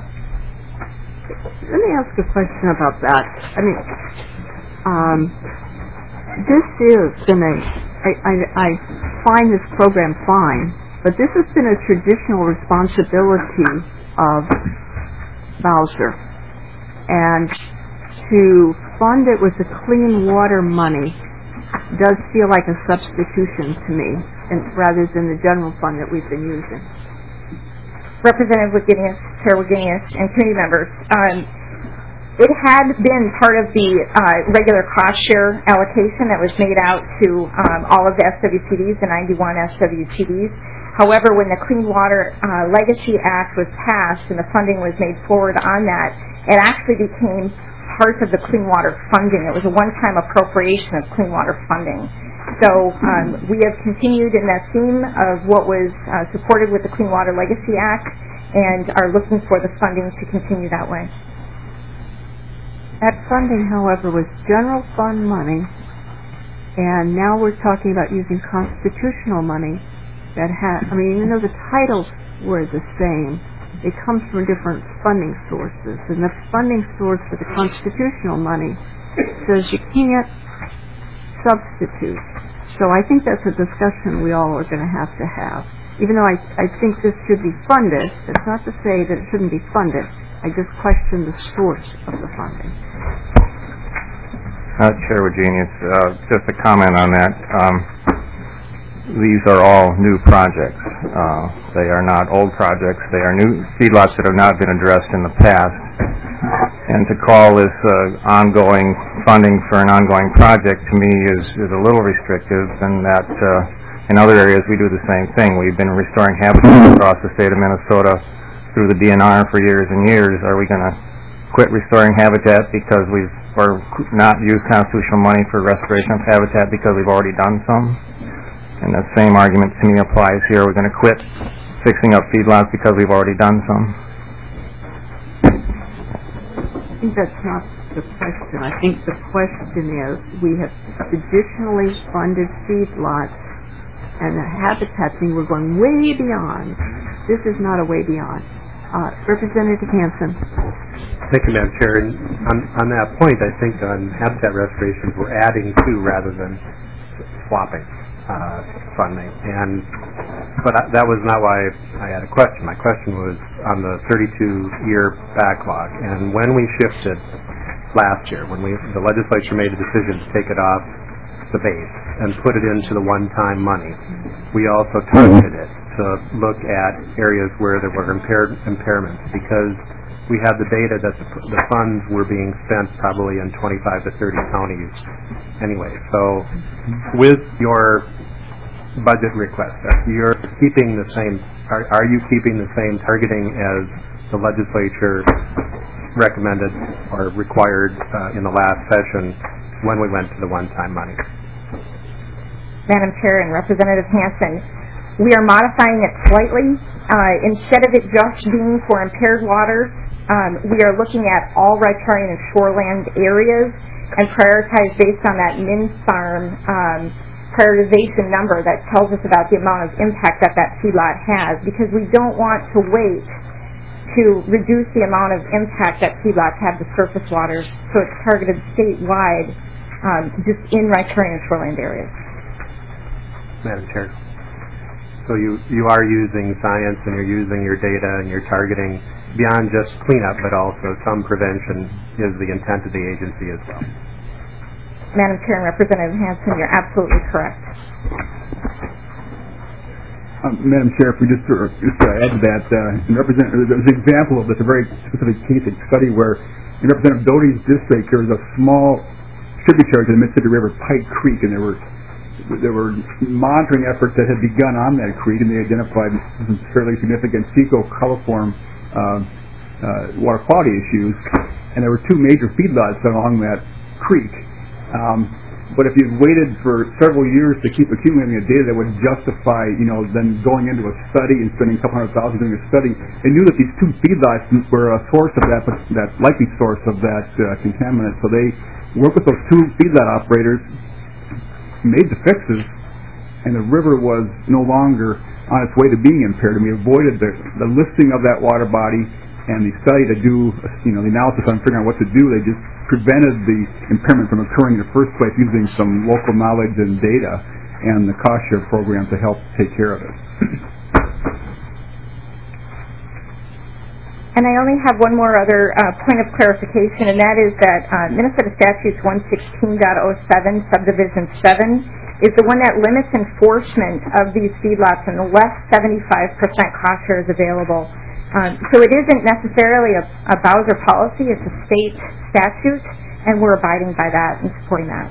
Speaker 2: Let me ask a question about that. I mean, um, this is been a, I, I, I find this program fine, but this has been a traditional responsibility of Bowser. And to fund it with the clean water money does feel like a substitution to me, and rather than the general fund that we've been using.
Speaker 11: Representative Wagenius, Chair Wagenius, and committee members, um, it had been part of the uh, regular cost share allocation that was made out to um, all of the S W P Ds, the ninety-one S W P Ds. However, when the Clean Water uh, Legacy Act was passed and the funding was made forward on that, it actually became part of the clean water funding. It was a one-time appropriation of clean water funding. So um, we have continued in that theme of what was uh, supported with the Clean Water Legacy Act and are looking for the funding to continue that way.
Speaker 2: That funding, however, was general fund money, and now we're talking about using constitutional money that had, I mean, even though the titles were the same, it comes from different funding sources, and the funding source for the constitutional money says you can't substitute. So I think that's a discussion we all are going to have to have. Even though I, I think this should be funded, that's not to say that it shouldn't be funded. I just question the source of the funding.
Speaker 6: Uh, Chair Wagenius, uh, just a comment on that. Um, these are all new projects. Uh, they are not old projects. They are new feedlots that have not been addressed in the past. And to call this uh, ongoing funding for an ongoing project, to me, is, is a little restrictive, and that uh, in other areas we do the same thing. We've been restoring habitat across the state of Minnesota through the D N R for years and years. Are we going to quit restoring habitat because we've or not use constitutional money for restoration of habitat because we've already done some? And the same argument to me applies here. We're going to quit fixing up feedlots because we've already done some.
Speaker 2: I think that's not the question. I think the question is we have traditionally funded feedlots, and the habitat thing we're going way beyond. This is not a way beyond. Uh, Representative Hansen.
Speaker 4: Thank you, Madam Chair. And on, on that point, I think on habitat restorations, we're adding to rather than swapping uh, funding. And but I, that was not why I had a question. My question was on the thirty-two year backlog. And when we shifted last year, when we the legislature made a decision to take it off the base and put it into the one-time money, we also targeted it to look at areas where there were impaired impairments, because we had the data that the, the funds were being spent probably in twenty-five to thirty counties anyway. So with your budget request, you're keeping the same, are, are you keeping the same targeting as the legislature recommended or required uh, in the last session when we went to the one-time money?
Speaker 11: Madam Chair and Representative Hansen, we are modifying it slightly. Uh, instead of it just being for impaired waters, um, we are looking at all riparian and shoreland areas and prioritize based on that MinFarm um, prioritization number that tells us about the amount of impact that that feedlot has, because we don't want to wait to reduce the amount of impact that feedlots have to surface waters, so it's targeted statewide, um, just in riparian and shoreland areas.
Speaker 4: Madam Chair. So you, you are using science and you're using your data and you're targeting beyond just cleanup, but also some prevention is the intent of the agency as well.
Speaker 11: Madam Chair and Representative Hansen, you're absolutely correct.
Speaker 10: Um, Madam Chair, if we just, uh, just uh, add to that, uh, and represent, there was an example of this, a very specific case and study where in Representative Doty's district there was a small tributary to the Mississippi River, Pike Creek, and there were there were monitoring efforts that had begun on that creek, and they identified some fairly significant fecal-coliform uh, uh, water quality issues, and there were two major feedlots along that creek. Um, but if you waited for several years to keep accumulating the data that would justify, you know, then going into a study and spending a couple hundred thousand doing a study, they knew that these two feedlots were a source of that, that likely source of that uh, contaminant. So they worked with those two feedlot operators, made the fixes, and the river was no longer on its way to being impaired, and we avoided the, the listing of that water body and the study to do, you know, the analysis on figuring out what to do. They just prevented the impairment from occurring in the first place using some local knowledge and data and the cost share program to help take care of it.
Speaker 11: And I only have one more other uh, point of clarification, and that is that uh, Minnesota Statutes one sixteen point oh seven, Subdivision seven, is the one that limits enforcement of these feedlots unless seventy-five percent cost share is available. Um, so it isn't necessarily a, a Bowser policy, it's a state statute, and we're abiding by that and supporting that.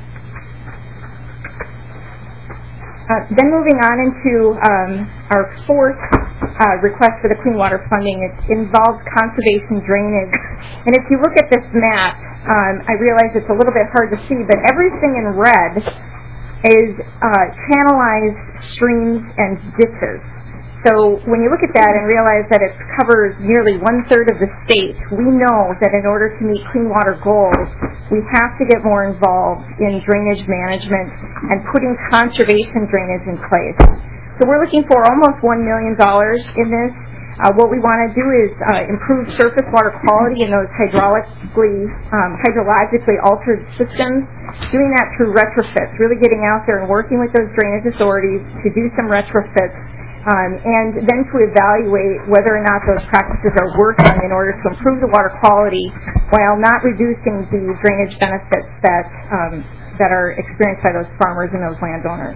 Speaker 11: Uh, then moving on into um, our fourth uh, request for the clean water funding, it involves conservation drainage. And if you look at this map, um, I realize it's a little bit hard to see, but everything in red is uh, channelized streams and ditches. So when you look at that and realize that it covers nearly one-third of the state, we know that in order to meet clean water goals, we have to get more involved in drainage management and putting conservation drainage in place. So we're looking for almost one million dollars in this. Uh, what we want to do is uh, improve surface water quality in those hydraulically, um, hydrologically altered systems, doing that through retrofits, really getting out there and working with those drainage authorities to do some retrofits. Um, and then to evaluate whether or not those practices are working in order to improve the water quality while not reducing the drainage benefits that um, that are experienced by those farmers and those landowners.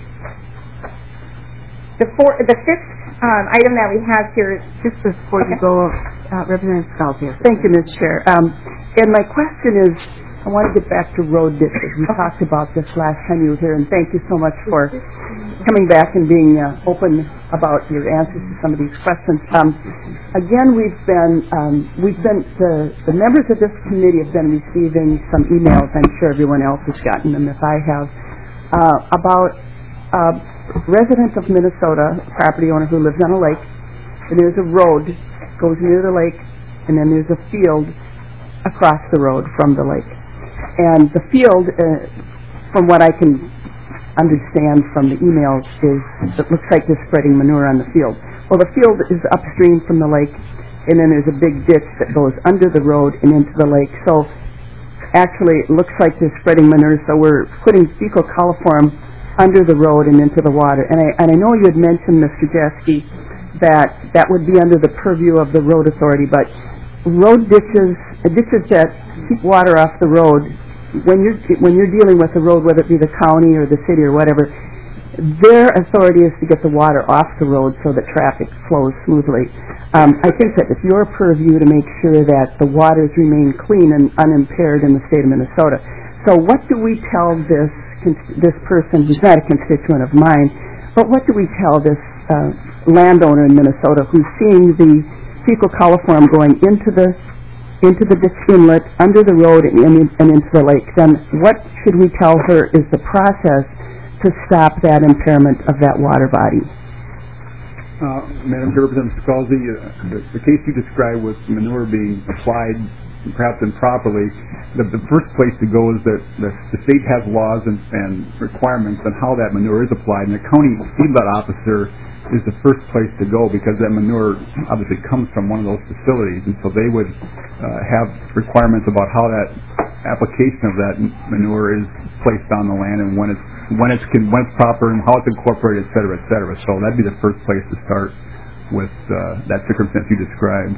Speaker 11: The, four, the fifth um, item that we have here is...
Speaker 12: Just before
Speaker 11: okay.
Speaker 12: you go, uh, Representative Scalzi.
Speaker 13: Thank you, Miz Chair. Um, and my question is, I want to get back to road ditches. We talked about this last time you were here, and thank you so much for coming back and being uh, open about your answers to some of these questions. Um, again, we've been, um, we've been, the, the members of this committee have been receiving some emails, I'm sure everyone else has gotten them if I have, uh, about a resident of Minnesota, a property owner who lives on a lake, and there's a road goes near the lake, and then there's a field across the road from the lake. And the field, uh, from what I can understand from the emails, is it looks like they're spreading manure on the field. Well, the field is upstream from the lake, and then there's a big ditch that goes under the road and into the lake. So actually, it looks like they're spreading manure, so we're putting fecal coliform under the road and into the water. And I, and I know you had mentioned, Mister Jaski, that that would be under the purview of the road authority, but road ditches, uh, ditches that keep water off the road, when you're when you're dealing with the road, whether it be the county or the city or whatever, their authority is to get the water off the road so that traffic flows smoothly. Um, I think that it's your purview to make sure that the waters remain clean and unimpaired in the state of Minnesota. So what do we tell this this person who's not a constituent of mine, but what do we tell this uh, landowner in Minnesota who's seeing the fecal coliform going into the into the ditch inlet, under the road, and, in, and into the lake? Then what should we tell her is the process to stop that impairment of that water body?
Speaker 14: Uh, Madam Chair, Representative Scalzi, uh, the, the case you described with manure being applied perhaps improperly, the, the first place to go is that the, the state has laws and, and requirements on how that manure is applied, and the county feedlot officer is the first place to go because that manure obviously comes from one of those facilities, and so they would uh, have requirements about how that application of that manure is placed on the land and when it's when it's when it's proper and how it's incorporated, et cetera, et cetera. So that'd be the first place to start with uh, that circumstance you described.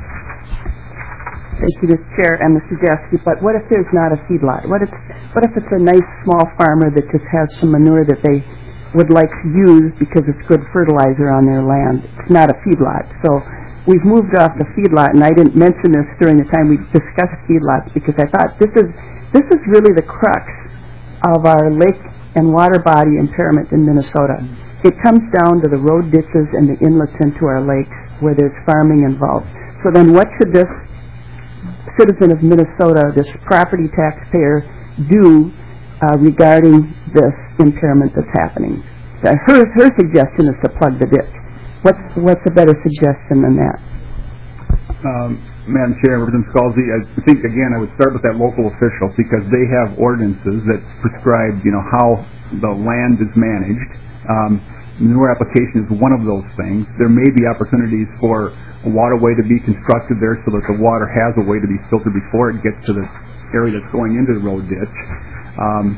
Speaker 13: Thank you, Mister Chair and Mister Jaski. But what if there's not a feedlot? What if what if it's a nice small farmer that just has some manure that they would like to use because it's good fertilizer on their land? It's not a feedlot. So we've moved off the feedlot, and I didn't mention this during the time we discussed feedlots because I thought this is this is really the crux of our lake and water body impairment in Minnesota. It comes down to the road ditches and the inlets into our lakes where there's farming involved. So then what should this citizen of Minnesota, this property taxpayer, do uh, regarding this impairment that's happening? Uh, her her suggestion is to plug the ditch. What's what's a better suggestion than that?
Speaker 14: Um, Madam Chair, Representative Scalzi, I think again I would start with that local official because they have ordinances that prescribe, you know, how the land is managed. Um, manure application is one of those things. There may be opportunities for a waterway to be constructed there so that the water has a way to be filtered before it gets to the area that's going into the road ditch. Um,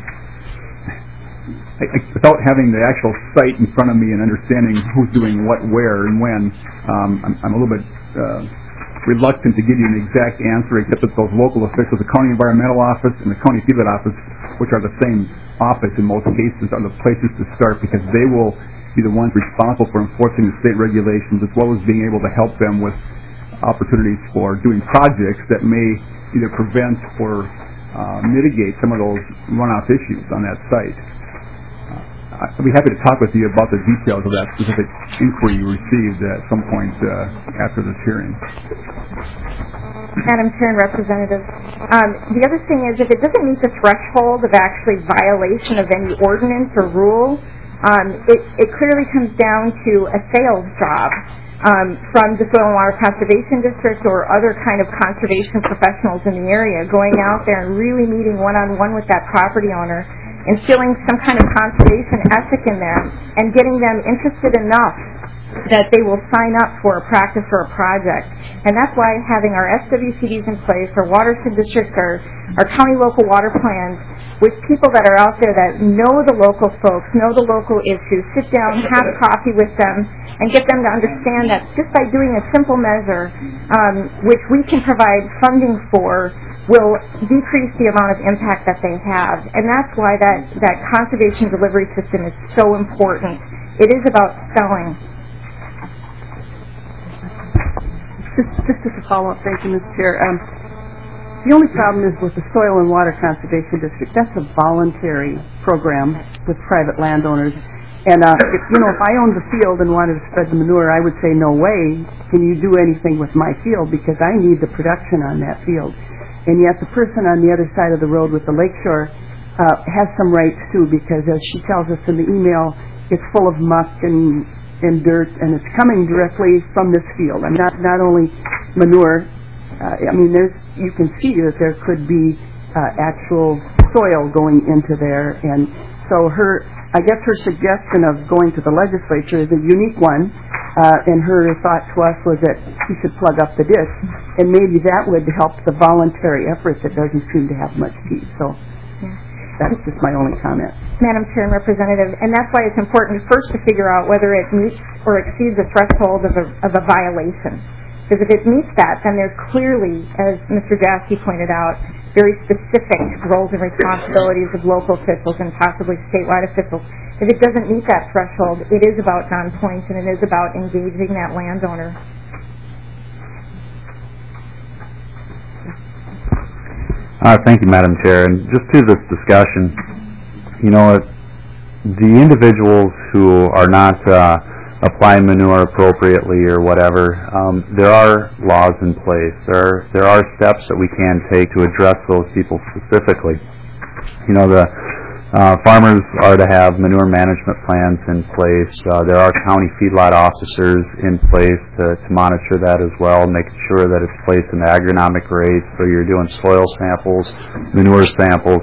Speaker 14: I, I, without having the actual site in front of me and understanding who's doing what, where, and when, um, I'm, I'm a little bit uh, reluctant to give you an exact answer, except that those local officials, the County Environmental Office and the County Feedlot Office, which are the same office in most cases, are the places to start because they will be the ones responsible for enforcing the state regulations, as well as being able to help them with opportunities for doing projects that may either prevent or uh, mitigate some of those runoff issues on that site. Uh, I'd be happy to talk with you about the details of that specific inquiry you received at some point uh, after this hearing.
Speaker 11: Madam Chair and Representatives, um, the other thing is if it doesn't meet the threshold of actually violation of any ordinance or rule, um, it, it clearly comes down to a sales job. Um, from the Soil and Water Conservation District or other kind of conservation professionals in the area, going out there and really meeting one-on-one with that property owner, instilling some kind of conservation ethic in them, and getting them interested enough that they will sign up for a practice or a project. And that's why having our S W C Ds in place, our watershed districts, our, our county local water plans, with people that are out there that know the local folks, know the local issues, sit down, have coffee with them, and get them to understand that just by doing a simple measure, um, which we can provide funding for, will decrease the amount of impact that they have. And that's why that, that conservation delivery system is so important. It is about selling.
Speaker 13: Just, just as a follow-up, thank you, Mister Chair. Um, the only problem is with the Soil and Water Conservation District. That's a voluntary program with private landowners. And, uh, if, you know, if I owned the field and wanted to spread the manure, I would say, no way can you do anything with my field because I need the production on that field. And yet the person on the other side of the road with the lakeshore uh, has some rights, too, because as she tells us in the email, it's full of muck and and dirt, and it's coming directly from this field. And not not only manure. Uh, I mean, there's you can see that there could be uh, actual soil going into there, and so her, I guess her suggestion of going to the legislature is a unique one. Uh, and her thought to us was that he should plug up the ditch, and maybe that would help the voluntary effort that doesn't seem to have much teeth. So. That's just my only comment.
Speaker 11: Madam Chair and Representative, and that's why it's important first to figure out whether it meets or exceeds the threshold of a, of a violation. Because if it meets that, then there's clearly, as Mister Jaski pointed out, very specific roles and responsibilities of local officials and possibly statewide officials. If it doesn't meet that threshold, it is about non-points and it is about engaging that landowner.
Speaker 5: Uh, thank you, Madam Chair. And just to this discussion, you know, the individuals who are not uh, applying manure appropriately or whatever, um, there are laws in place. There are, there are steps that we can take to address those people specifically. You know, the uh, farmers are to have manure management plans in place. Uh, there are county feedlot officers in place to, to monitor that as well, making sure that it's placed in the agronomic rates. So you're doing soil samples, manure samples.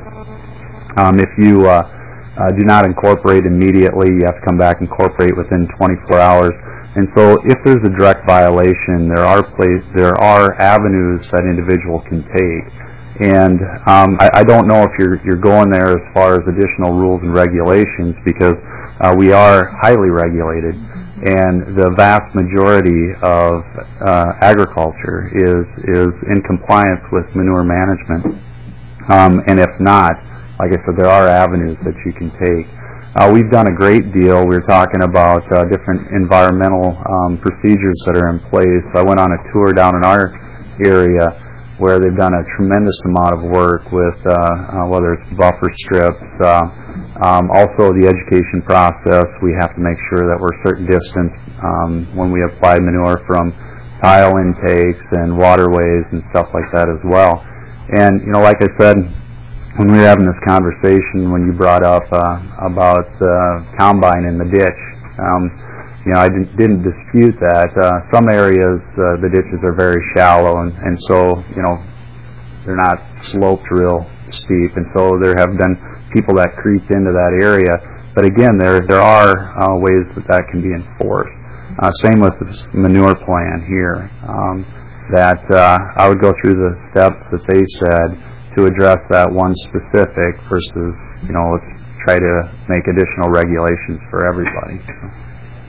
Speaker 5: Um, if you uh, uh, do not incorporate immediately, you have to come back and incorporate within twenty-four hours. And so if there's a direct violation, there are place, there are avenues that individual can take. And um, I, I don't know if you're you're going there as far as additional rules and regulations because uh, we are highly regulated, and the vast majority of uh, agriculture is is in compliance with manure management. Um, and if not, like I said, there are avenues that you can take. Uh, we've done a great deal. We were talking about uh, different environmental um, procedures that are in place. I went on a tour down in our area where they've done a tremendous amount of work with uh, uh, whether it's buffer strips, uh, um, also the education process. We have to make sure that we're a certain distance um, when we apply manure from tile intakes and waterways and stuff like that as well. And, you know, like I said, when we were having this conversation, when you brought up uh, about uh, combine in the ditch, um, you know, I didn't, didn't dispute that. Uh, some areas, uh, the ditches are very shallow, and, and so, you know, they're not sloped real steep, and so there have been people that creep into that area. But again, there there are uh, ways that that can be enforced. Uh, same with this manure plan here, um, that uh, I would go through the steps that they said to address that one specific versus, you know, let's try to make additional regulations for everybody. So.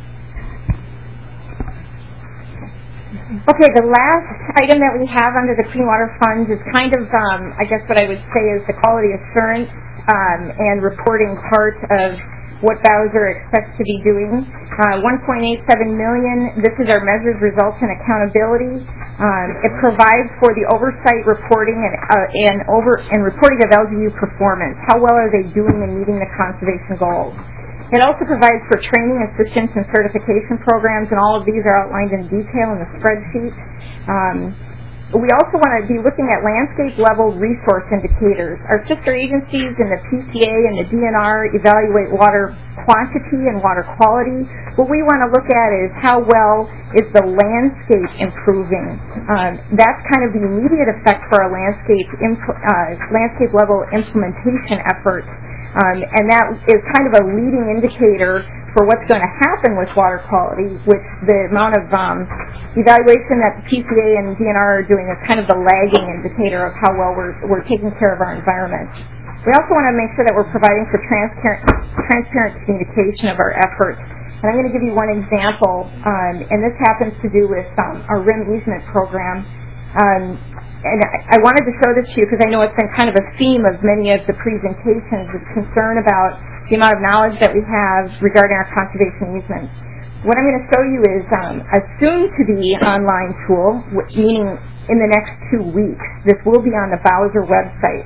Speaker 11: Okay, the last item that we have under the Clean Water Funds is kind of, um, I guess what I would say is the quality assurance um, and reporting part of what Bowser expects to be doing. Uh, one point eight seven million, this is our measures, results, and accountability. Um, it provides for the oversight, reporting, and, uh, and, over, and reporting of L G U performance. How well are they doing in meeting the conservation goals? It also provides for training, assistance, and certification programs, and all of these are outlined in detail in the spreadsheet. Um, we also want to be looking at landscape-level resource indicators. Our sister agencies in the P C A and the D N R evaluate water quantity and water quality. What we want to look at is how well is the landscape improving. Um, that's kind of the immediate effect for our landscape, imp- uh, landscape-level implementation efforts. Um, and that is kind of a leading indicator for what's going to happen with water quality, which the amount of um, evaluation that the P C A and D N R are doing is kind of the lagging indicator of how well we're, we're taking care of our environment. We also want to make sure that we're providing for transparent, transparent communication of our efforts. And I'm going to give you one example, um, and this happens to do with um, our R I M easement program. Um, And I wanted to show this to you because I know it's been kind of a theme of many of the presentations, is concern about the amount of knowledge that we have regarding our conservation easements. What I'm going to show you is um, a soon-to-be online tool, meaning in the next two weeks. This will be on the Bowser website.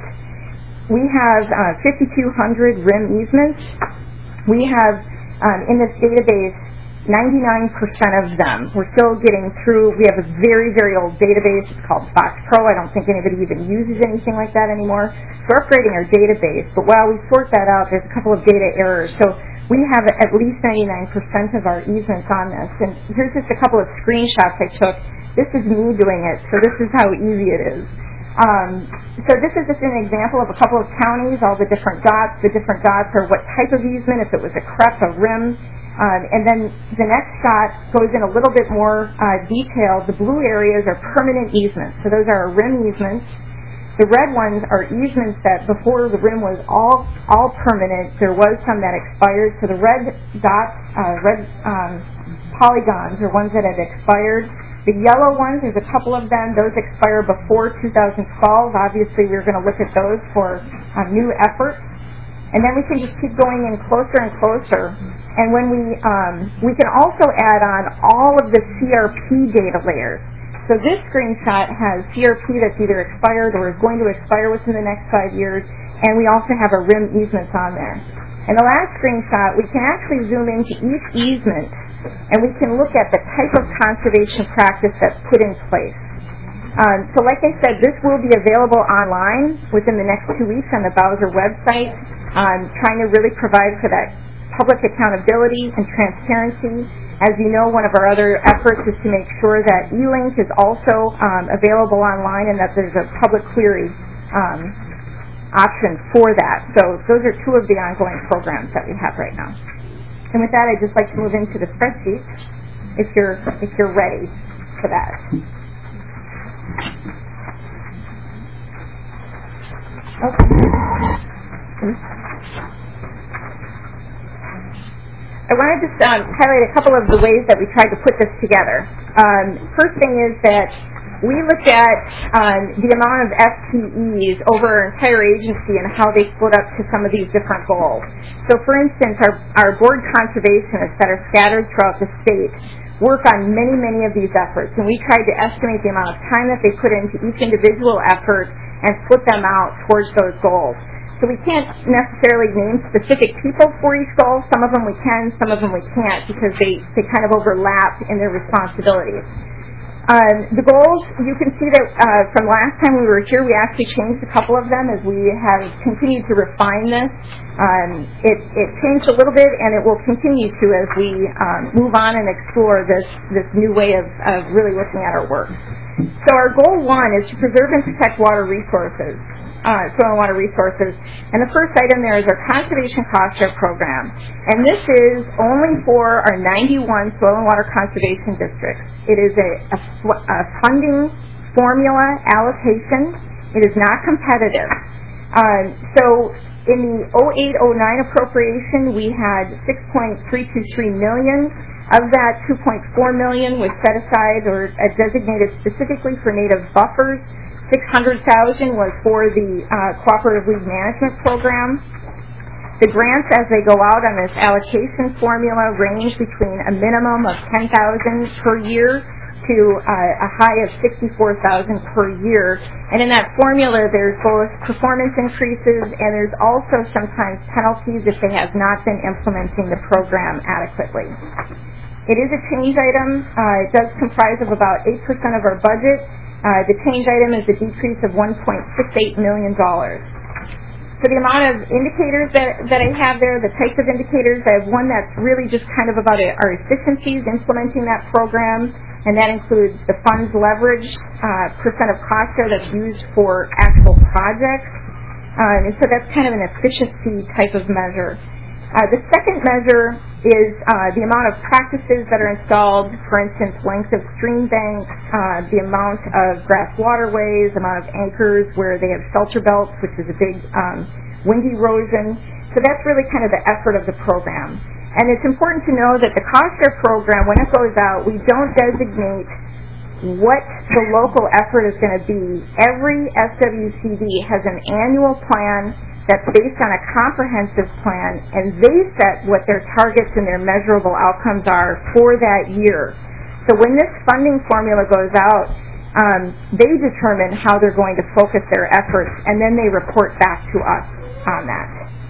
Speaker 11: We have uh, fifty-two hundred R I M easements. We have, um, in this database, ninety-nine percent of them. We're still getting through. We have a very, very old database. It's called Fox Pro. I don't think anybody even uses anything like that anymore. So we're upgrading our database. But while we sort that out, there's a couple of data errors. So we have at least ninety-nine percent of our easements on this. And here's just a couple of screenshots I took. This is me doing it, so this is how easy it is. Um, so this is just an example of a couple of counties, all the different dots. The different dots are what type of easement, if it was a C R E P, a R I M. Um, and then the next shot goes in a little bit more uh, detail. The blue areas are permanent easements. So those are R I M easements. The red ones are easements that before the R I M was all all permanent, there was some that expired. So the red dots, uh, red um, polygons are ones that had expired. The yellow ones, there's a couple of them. Those expire before two thousand twelve. Obviously, we're going to look at those for uh, new efforts. And then we can just keep going in closer and closer. And when we, um, we can also add on all of the C R P data layers. So this screenshot has C R P that's either expired or is going to expire within the next five years. And we also have a R I M easements on there. And the last screenshot, we can actually zoom into each easement and we can look at the type of conservation practice that's put in place. Um, so like I said, this will be available online within the next two weeks on the Bowser website, um, trying to really provide for that public accountability and transparency. As you know, one of our other efforts is to make sure that E-Link is also um, available online and that there's a public query um, option for that. So those are two of the ongoing programs that we have right now. And with that, I'd just like to move into the spreadsheet if you're, if you're ready for that. Okay. I want to just um, highlight a couple of the ways that we tried to put this together. Um, first thing is that we looked at um, the amount of F T Es over our entire agency and how they split up to some of these different goals. So for instance, our, our board conservationists that are scattered throughout the state work on many, many of these efforts, and we tried to estimate the amount of time that they put into each individual effort and split them out towards those goals. So we can't necessarily name specific people for each goal. Some of them we can, some of them we can't, because they, they kind of overlap in their responsibilities. Um, the goals, you can see that uh, from last time we were here, we actually changed a couple of them as we have continued to refine this. Um, it, it changed a little bit, and it will continue to as we um, move on and explore this, this new way of, of really looking at our work. So our goal one is to preserve and protect water resources, uh, soil and water resources. And the first item there is our conservation cost share program. And this is only for our ninety-one soil and water conservation districts. It is a, a, a funding formula allocation. It is not competitive. Um, so in the oh eight oh nine appropriation, we had six point three two three million dollars. Of that, two point four million dollars was set aside or uh, designated specifically for native buffers. six hundred thousand dollars was for the uh, Cooperative Weed Management Program. The grants as they go out on this allocation formula range between a minimum of ten thousand dollars per year to uh, a high of sixty-four thousand dollars per year. And in that formula, there's both performance increases and there's also sometimes penalties if they have not been implementing the program adequately. It is a change item. Uh, it does comprise of about eight percent of our budget. Uh, the change item is a decrease of one point six eight million dollars. For the amount of indicators that, that I have there, the types of indicators, I have one that's really just kind of about our efficiencies implementing that program, and that includes the funds leveraged, uh, percent of cost share that's used for actual projects. Um, and so that's kind of an efficiency type of measure. Uh, the second measure is uh, the amount of practices that are installed, for instance, length of stream banks, uh, the amount of grass waterways, amount of anchors where they have shelter belts, which is a big um, wind erosion. So that's really kind of the effort of the program. And it's important to know that the cost share program, when it goes out, we don't designate what the local effort is going to be. Every S W C D has an annual plan that's based on a comprehensive plan, and they set what their targets and their measurable outcomes are for that year. So when this funding formula goes out, um, they determine how they're going to focus their efforts, and then they report back to us on that.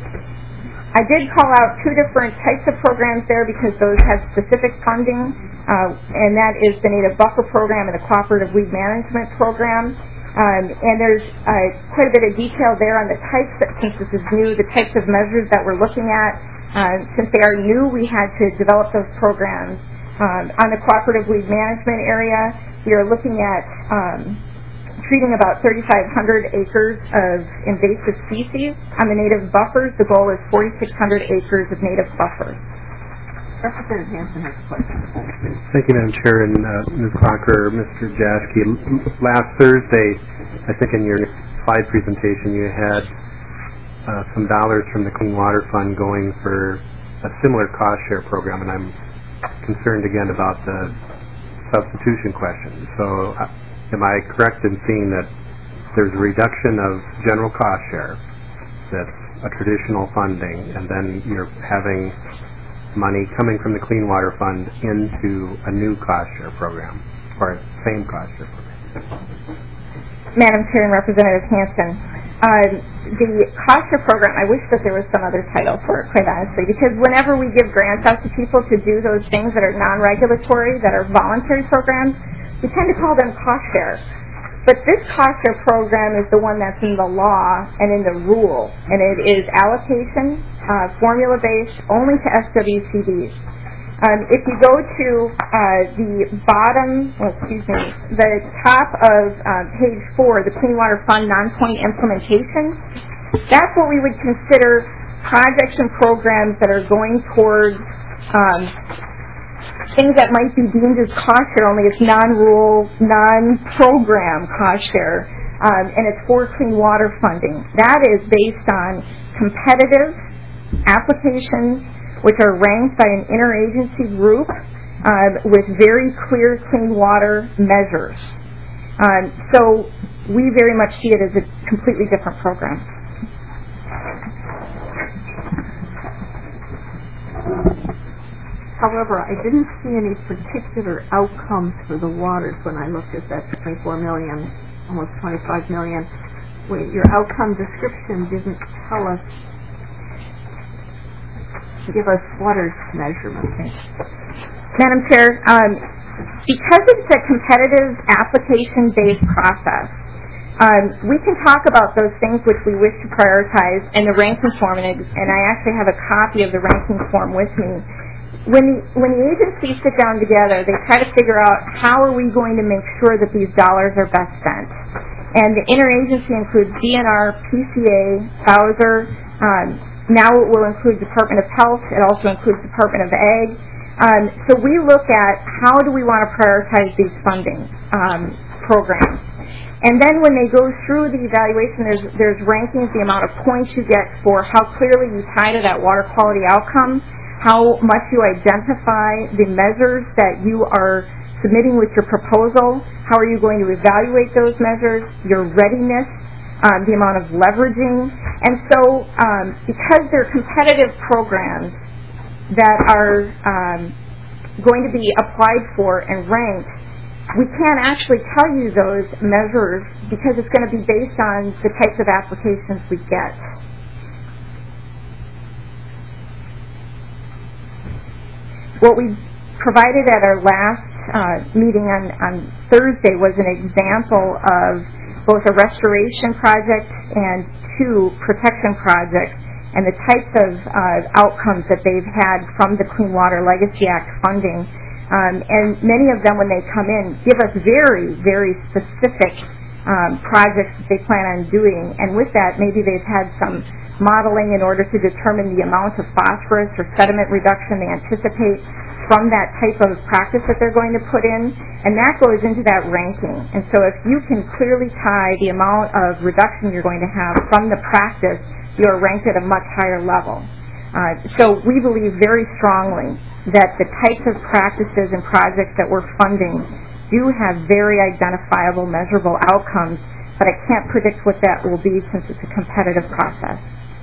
Speaker 11: I did call out two different types of programs there because those have specific funding, uh, and that is the Native Buffer Program and the Cooperative Weed Management Program. Um, and there's uh, quite a bit of detail there on the types, that, since this is new, the types of measures that we're looking at. Uh, since they are new, we had to develop those programs. Um, on the cooperative weed management area, we are looking at um, treating about thirty-five hundred acres of invasive species. On the native buffers, the goal is forty-six hundred acres of native buffers.
Speaker 12: Representative Hanson has a question.
Speaker 4: Thank you, Madam Chair, and uh, Miz Crocker, Mister Jaschke. Last Thursday, I think in your slide presentation, you had uh, some dollars from the Clean Water Fund going for a similar cost share program, and I'm concerned again about the substitution question. So, uh, am I correct in seeing that there's a reduction of general cost share, that's a traditional funding, and then you're having money coming from the Clean Water Fund into a new cost share program, or a same cost share program?
Speaker 11: Madam Chair and Representative Hanson, uh, the cost share program, I wish that there was some other title for it, quite honestly, because whenever we give grants out to people to do those things that are non-regulatory, that are voluntary programs, we tend to call them cost share. But this cost share program is the one that's in the law and in the rule, and it is allocation, uh, formula-based, only to S W C Ds. Um, if you go to uh, the bottom, well, excuse me, the top of uh, page four, the Clean Water Fund non-point implementation, that's what we would consider projects and programs that are going towards um, things that might be deemed as cost share, only it's non-rule, non-program cost share, um, and it's for clean water funding. That is based on competitive applications which are ranked by an interagency group uh, with very clear clean water measures. Um, so we very much see it as a completely different program.
Speaker 2: However, I didn't see any particular outcomes for the waters when I looked at that twenty-four million, almost twenty-five million. Wait, your outcome description didn't tell us, give us water measurement.
Speaker 11: Madam Chair, um, because it's a competitive application-based process, um, we can talk about those things which we wish to prioritize in the ranking form, and, and I actually have a copy of the ranking form with me. When the, when the agencies sit down together, they try to figure out how are we going to make sure that these dollars are best spent. And the interagency includes D N R, P C A, Bowser. Um, now it will include Department of Health. It also includes Department of Ag. Um, so we look at how do we want to prioritize these funding um, programs. And then when they go through the evaluation, there's, there's rankings, the amount of points you get for how clearly you tie to that water quality outcome, how much you identify the measures that you are submitting with your proposal, how are you going to evaluate those measures, your readiness um, the amount of leveraging. And so um, because they're competitive programs that are um, going to be applied for and ranked, we can't actually tell you those measures because it's going to be based on the types of applications we get. What we provided at our last uh, meeting on, on Thursday was an example of both a restoration project and two protection projects and the types of uh, outcomes that they've had from the Clean Water Legacy Act funding. Um, and many of them, when they come in, give us very, very specific um, projects that they plan on doing. And with that, maybe they've had some modeling in order to determine the amount of phosphorus or sediment reduction they anticipate from that type of practice that they're going to put in. And that goes into that ranking. And so if you can clearly tie the amount of reduction you're going to have from the practice, you're ranked at a much higher level. Uh, so we believe very strongly that the types of practices and projects that we're funding do have very identifiable, measurable outcomes, but I can't predict what that will be since it's a competitive process.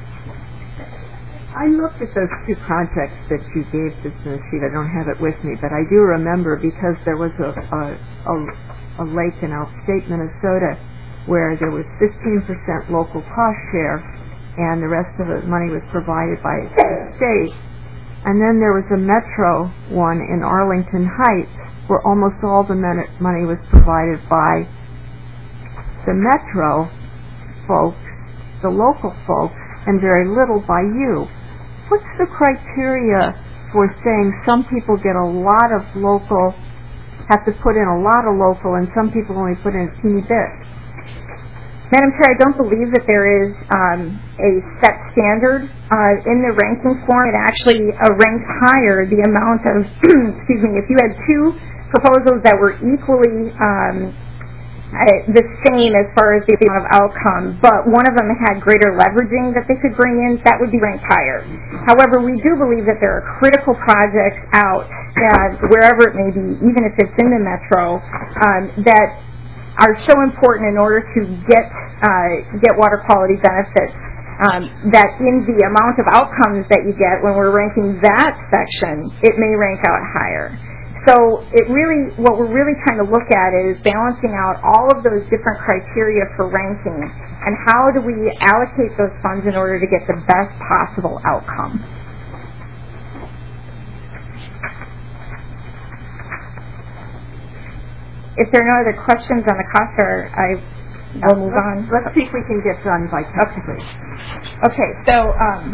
Speaker 12: I looked at those two projects that you gave this in the sheet. I don't have it with me, but I do remember because there was a, a, a, a lake in upstate Minnesota where there was fifteen percent local cost share and the rest of the money was provided by the state. And then there was a metro one in Arlington Heights where almost all the money was provided by the metro folks, the local folks, and very little by you. What's the criteria for saying some people get a lot of local, have to put in a lot of local, and some people only put in a teeny bit?
Speaker 11: Madam Chair, I don't believe that there is um, a set standard uh, in the ranking form. It actually uh, ranks higher the amount of, excuse me, if you had two proposals that were equally um, uh, the same as far as the amount of outcome, but one of them had greater leveraging that they could bring in, that would be ranked higher. However, we do believe that there are critical projects out, uh, wherever it may be, even if it's in the metro, um, that are so important in order to get uh, get water quality benefits um, that in the amount of outcomes that you get when we're ranking that section, it may rank out higher. So it really, what we're really trying to look at is balancing out all of those different criteria for ranking and how do we allocate those funds in order to get the best possible outcome. If there are no other questions on the cost, I will move on.
Speaker 12: Let's see if we can get done by text, please.
Speaker 11: Okay, so um,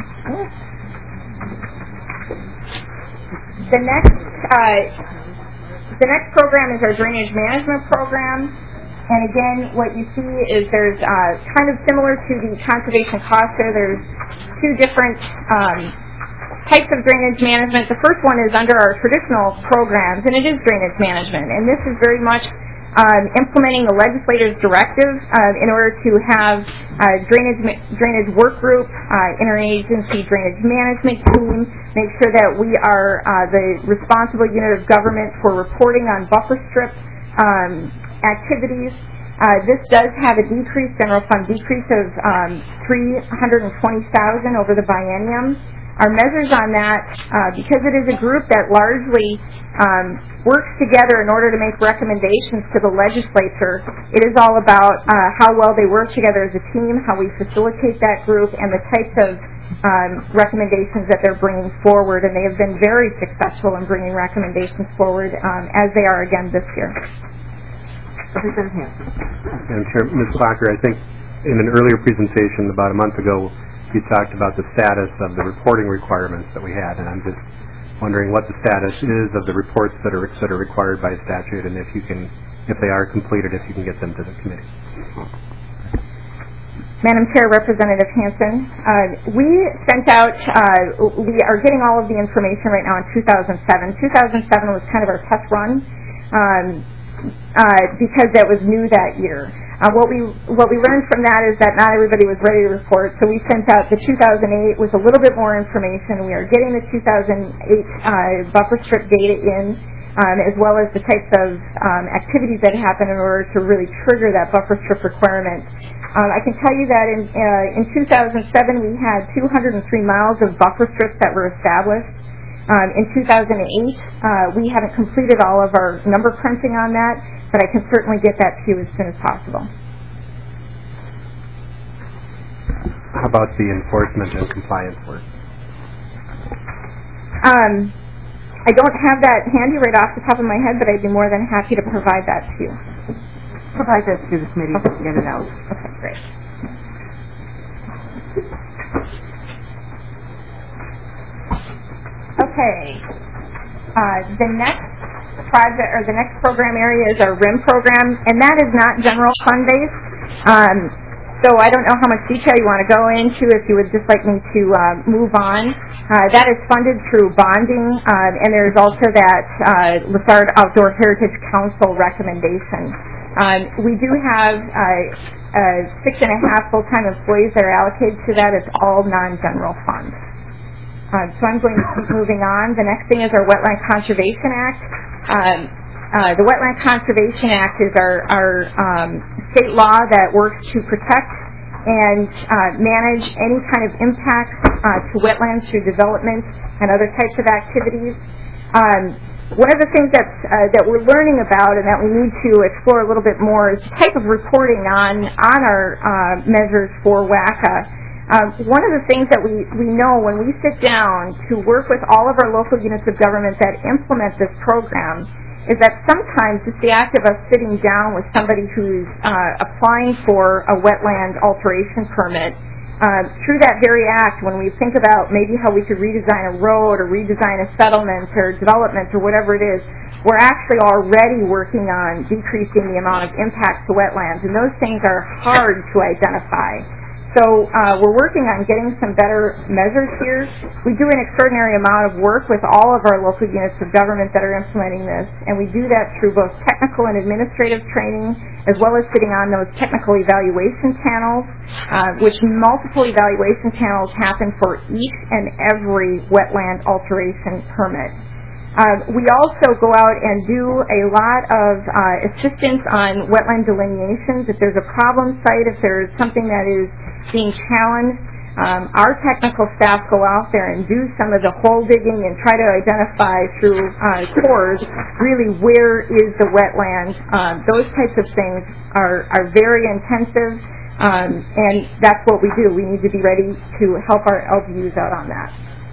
Speaker 11: the next uh, the next program is our drainage management program. And again, what you see is there's uh, kind of similar to the conservation cost share. There's two different um, types of drainage management. The first one is under our traditional programs, and it is drainage management. And this is very much um, implementing the legislator's directive uh, in order to have uh, drainage drainage work group, uh, interagency drainage management team, make sure that we are uh, the responsible unit of government for reporting on buffer strip um, activities. Uh, this does have a decrease, general fund decrease of um, three hundred twenty thousand dollars over the biennium. Our measures on that, uh, because it is a group that largely um, works together in order to make recommendations to the legislature, it is all about uh, how well they work together as a team, how we facilitate that group, and the types of um, recommendations that they're bringing forward. And they have been very successful in bringing recommendations forward, um, as they are again this year.
Speaker 4: Madam Chair, Miz Bacher, I think in an earlier presentation about a month ago, you talked about the status of the reporting requirements that we had, and I'm just wondering what the status is of the reports that are that are required by statute, and if you can, if they are completed, if you can get them to the committee.
Speaker 11: Madam Chair, Representative Hansen, uh, we sent out, uh, we are getting all of the information right now in two thousand seven. two thousand seven was kind of our test run um, uh, because that was new that year. Uh, what we what we learned from that is that not everybody was ready to report, so we sent out the two thousand eight with a little bit more information. We are getting the two thousand eight uh, buffer strip data in. um, as well as the types of um, activities that happen in order to really trigger that buffer strip requirement. Um, I can tell you that in, uh, in two thousand seven we had two hundred three miles of buffer strips that were established. Um, in two thousand eight, uh, we haven't completed all of our number crunching on that, but I can certainly get that to you as soon as possible.
Speaker 4: How about the enforcement and compliance work?
Speaker 11: Um, I don't have that handy right off the top of my head, but I'd be more than happy to provide that to you.
Speaker 12: Provide that to the committee to get it out.
Speaker 11: Okay, great. Okay. Uh, the next project or the next program area is our R I M program, and that is not general fund based. Um, so I don't know how much detail you want to go into. If you would just like me to uh, move on, uh, that is funded through bonding, um, and there's also that uh, Lessard Outdoor Heritage Council recommendation. Um, we do have uh, uh, six and a half full-time employees that are allocated to that. It's all non-general funds. Uh, so I'm going to keep moving on. The next thing is our Wetland Conservation Act. Um, uh, the Wetland Conservation Act is our, our um, state law that works to protect and uh, manage any kind of impacts uh, to wetlands through development and other types of activities. Um, one of the things that's, uh, that we're learning about and that we need to explore a little bit more is the type of reporting on, on our uh, measures for W A C A. Um, one of the things that we, we know when we sit down to work with all of our local units of government that implement this program is that sometimes it's the act of us sitting down with somebody who's uh, applying for a wetland alteration permit. Uh, through that very act, when we think about maybe how we could redesign a road or redesign a settlement or development or whatever it is, we're actually already working on decreasing the amount of impacts to wetlands, and those things are hard to identify. So uh, we're working on getting some better measures here. We do an extraordinary amount of work with all of our local units of government that are implementing this, and we do that through both technical and administrative training, as well as sitting on those technical evaluation panels, uh, which multiple evaluation panels happen for each and every wetland alteration permit. Uh, we also go out and do a lot of uh, assistance on wetland delineations. If there's a problem site, if there's something that is being challenged, um, our technical staff go out there and do some of the hole digging and try to identify through uh, cores really where is the wetland. Um, those types of things are, are very intensive, um, and that's what we do. We need to be ready to help our L G Us out on that.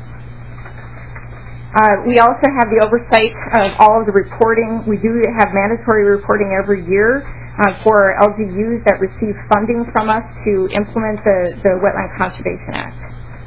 Speaker 11: Uh, we also have the oversight of all of the reporting. We do have mandatory reporting every year uh, for our L G Us that receive funding from us to implement the, the Wetland Conservation Act.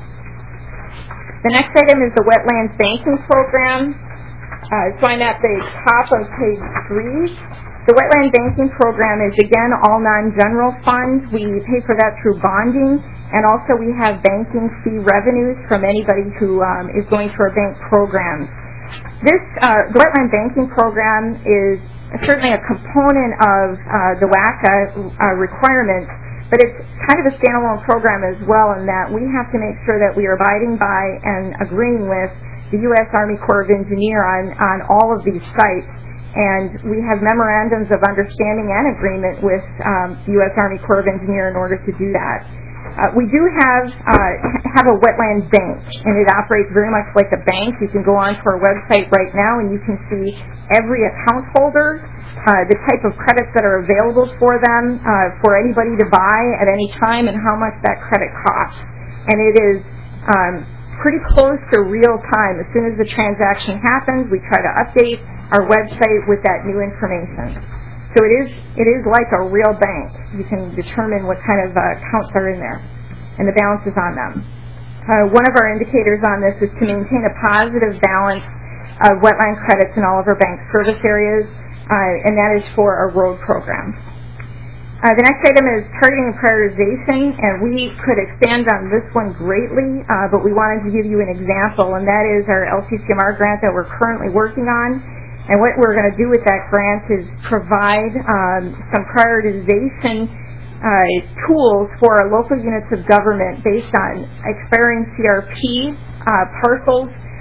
Speaker 11: The next item is the Wetlands Banking Program. Uh, so I'm at the top of page three. The Wetland Banking Program is, again, all non-general funds. We pay for that through bonding. And also we have banking fee revenues from anybody who um, is going through our bank programs. This, uh, the Wetland Banking Program is certainly a component of uh, the W A C A uh, requirements, but it's kind of a standalone program as well in that we have to make sure that we are abiding by and agreeing with the U S Army Corps of Engineers on, on all of these sites. And we have memorandums of understanding and agreement with um, the U S Army Corps of Engineers in order to do that. Uh, we do have uh, have a wetland bank, and it operates very much like a bank. You can go onto our website right now, and you can see every account holder, uh, the type of credits that are available for them, uh, for anybody to buy at any time, and how much that credit costs. And it is um, pretty close to real time. As soon as the transaction happens, we try to update our website with that new information. So it is it is like a real bank. You can determine what kind of uh, accounts are in there and the balances on them. Uh, one of our indicators on this is to maintain a positive balance of wetland credits in all of our bank service areas, uh, and that is for our road program. Uh, the next item is targeting and prioritization, and we could expand on this one greatly, uh, but we wanted to give you an example, and that is our L C C M R grant that we're currently working on. And what we're going to do with that grant is provide um, some prioritization uh, tools for our local units of government based on expiring C R P uh, parcels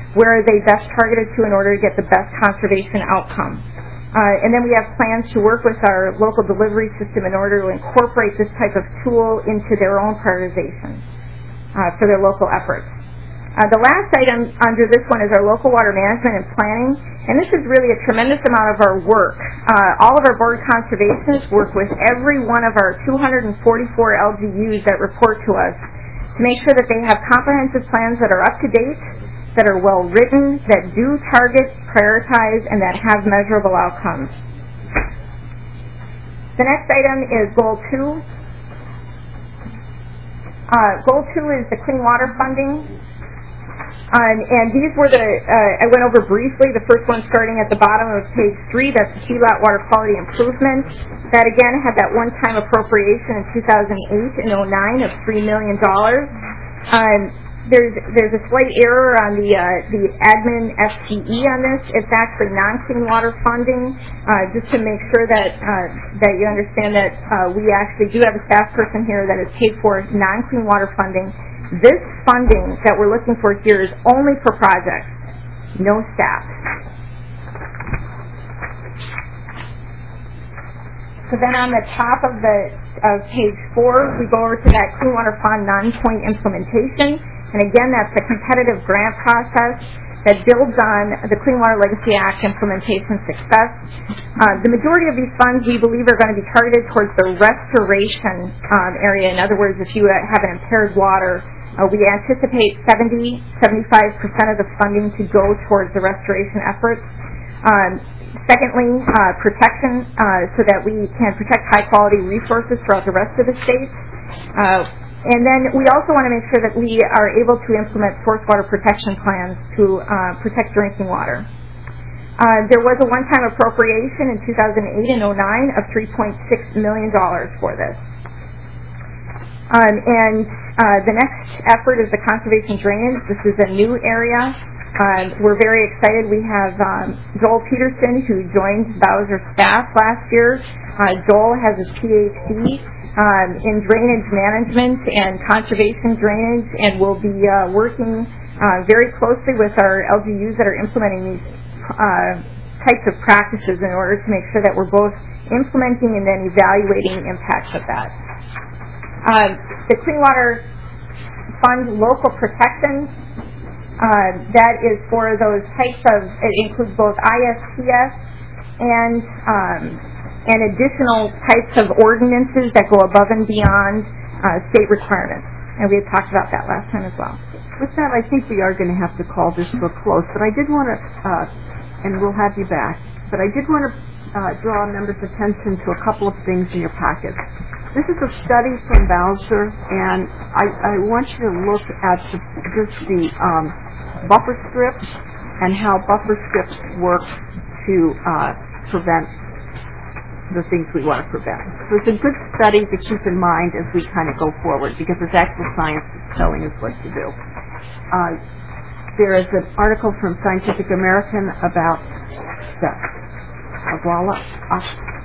Speaker 11: where are they best targeted to in order to get the best conservation outcome. Uh, and then we have plans to work with our local delivery system in order to incorporate this type of tool into their own prioritization uh, for their local efforts. Uh, the last item under this one is our local water management and planning, and this is really a tremendous amount of our work. Uh, all of our board conservationists work with every one of our two hundred forty-four L G Us that report to us to make sure that they have comprehensive plans that are up to date, that are well written, that do target, prioritize, and that have measurable outcomes. The next item is goal two. Uh, goal two is the clean water funding. Um, and these were the, uh, I went over briefly, the first one starting at the bottom of page three, that's the P-LOT water quality improvement. That again had that one-time appropriation in two thousand eight and oh nine of three million dollars. Um, there's, there's a slight error on the, uh, the admin F T E on this. It's actually non-clean water funding, uh, just to make sure that, uh, that you understand that, uh, we actually do have a staff person here that is paid for non-clean water funding. This funding that we're looking for here is only for projects, no staff. So then on the top of the of page four, we go over to that Clean Water Fund nine-point implementation. And again, that's a competitive grant process that builds on the Clean Water Legacy Act implementation success. Uh, the majority of these funds, we believe, are going to be targeted towards the restoration um, area. In other words, if you have an impaired water, Uh, we anticipate seventy, seventy-five percent of the funding to go towards the restoration efforts. Um, secondly, uh, protection, uh, so that we can protect high-quality resources throughout the rest of the state. Uh, and then we also want to make sure that we are able to implement source water protection plans to uh, protect drinking water. Uh, there was a one-time appropriation in two thousand eight and oh nine of three point six million dollars for this. Um, and uh, the next effort is the conservation drainage. This is a new area. Um, we're very excited. We have um, Joel Peterson, who joined Bowser staff last year. Uh, Joel has his P H D um, in drainage management and conservation drainage, and will be uh, working uh, very closely with our L G Us that are implementing these uh, types of practices in order to make sure that we're both implementing and then evaluating the impacts of that. Uh, the Clean Water Fund local protection, uh, that is for those types of, it includes both I S T S and, um, and additional types of ordinances that go above and beyond uh, state requirements. And we had talked about that last time as well.
Speaker 12: With that, I think we are going to have to call this to a close, but I did want to, uh, and we'll have you back, but I did want to uh, draw members' attention to a couple of things in your packets. This is a study from Bowser, and I, I want you to look at the, just the um, buffer strips and how buffer strips work to uh, prevent the things we want to prevent. So it's a good study to keep in mind as we kind of go forward, because it's actual science that's telling us what to do. Uh, there is an article from Scientific American about the Aguala, uh,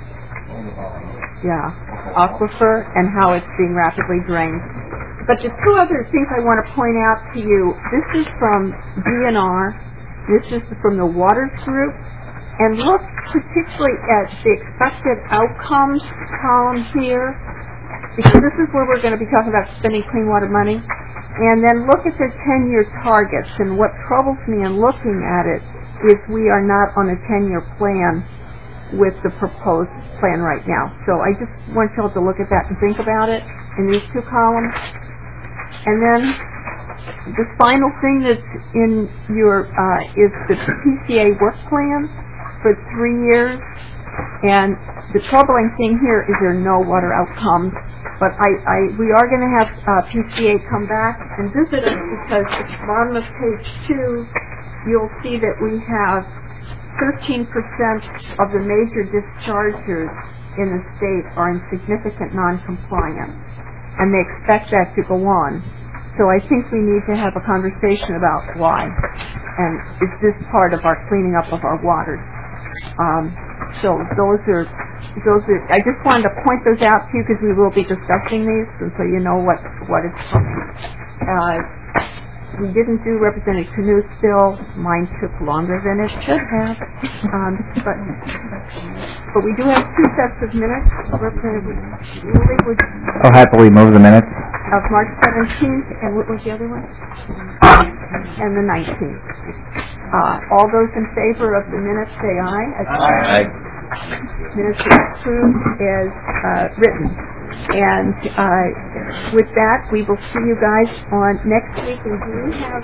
Speaker 12: yeah, aquifer and how it's being rapidly drained. But the two other things I want to point out to you, this is from D N R, this is from the Waters Group, and look particularly at the expected outcomes column here, because this is where we're going to be talking about spending clean water money. And then look at their ten-year targets, and what troubles me in looking at it is we are not on a ten-year plan with the proposed plan right now. So I just want you all to look at that and think about it in these two columns. And then the final thing that's in your, uh, is the P C A work plan for three years. And the troubling thing here is there are no water outcomes. But I, I we are going to have uh, P C A come back and visit us, because at the bottom of page two, you'll see that we have thirteen percent of the major dischargers in the state are in significant non-compliance, and they expect that to go on. So I think we need to have a conversation about why, and is this part of our cleaning up of our waters? Um, so those are, those are, I just wanted to point those out to you because we will be discussing these, and so you know what, what is coming. Uh,
Speaker 2: we didn't do Representative Canute's bill. Mine took longer than it should have. Um, but, but we do have two sets of minutes. Representative Woolley would,
Speaker 7: I'll happily move the minutes.
Speaker 2: of March seventeenth, and what was the other one? And the nineteenth. Uh, all those in favor of the minutes say aye.
Speaker 7: Aye.
Speaker 2: Minutes are approved as uh, written. And uh, with that, we will see you guys on next week. And do we have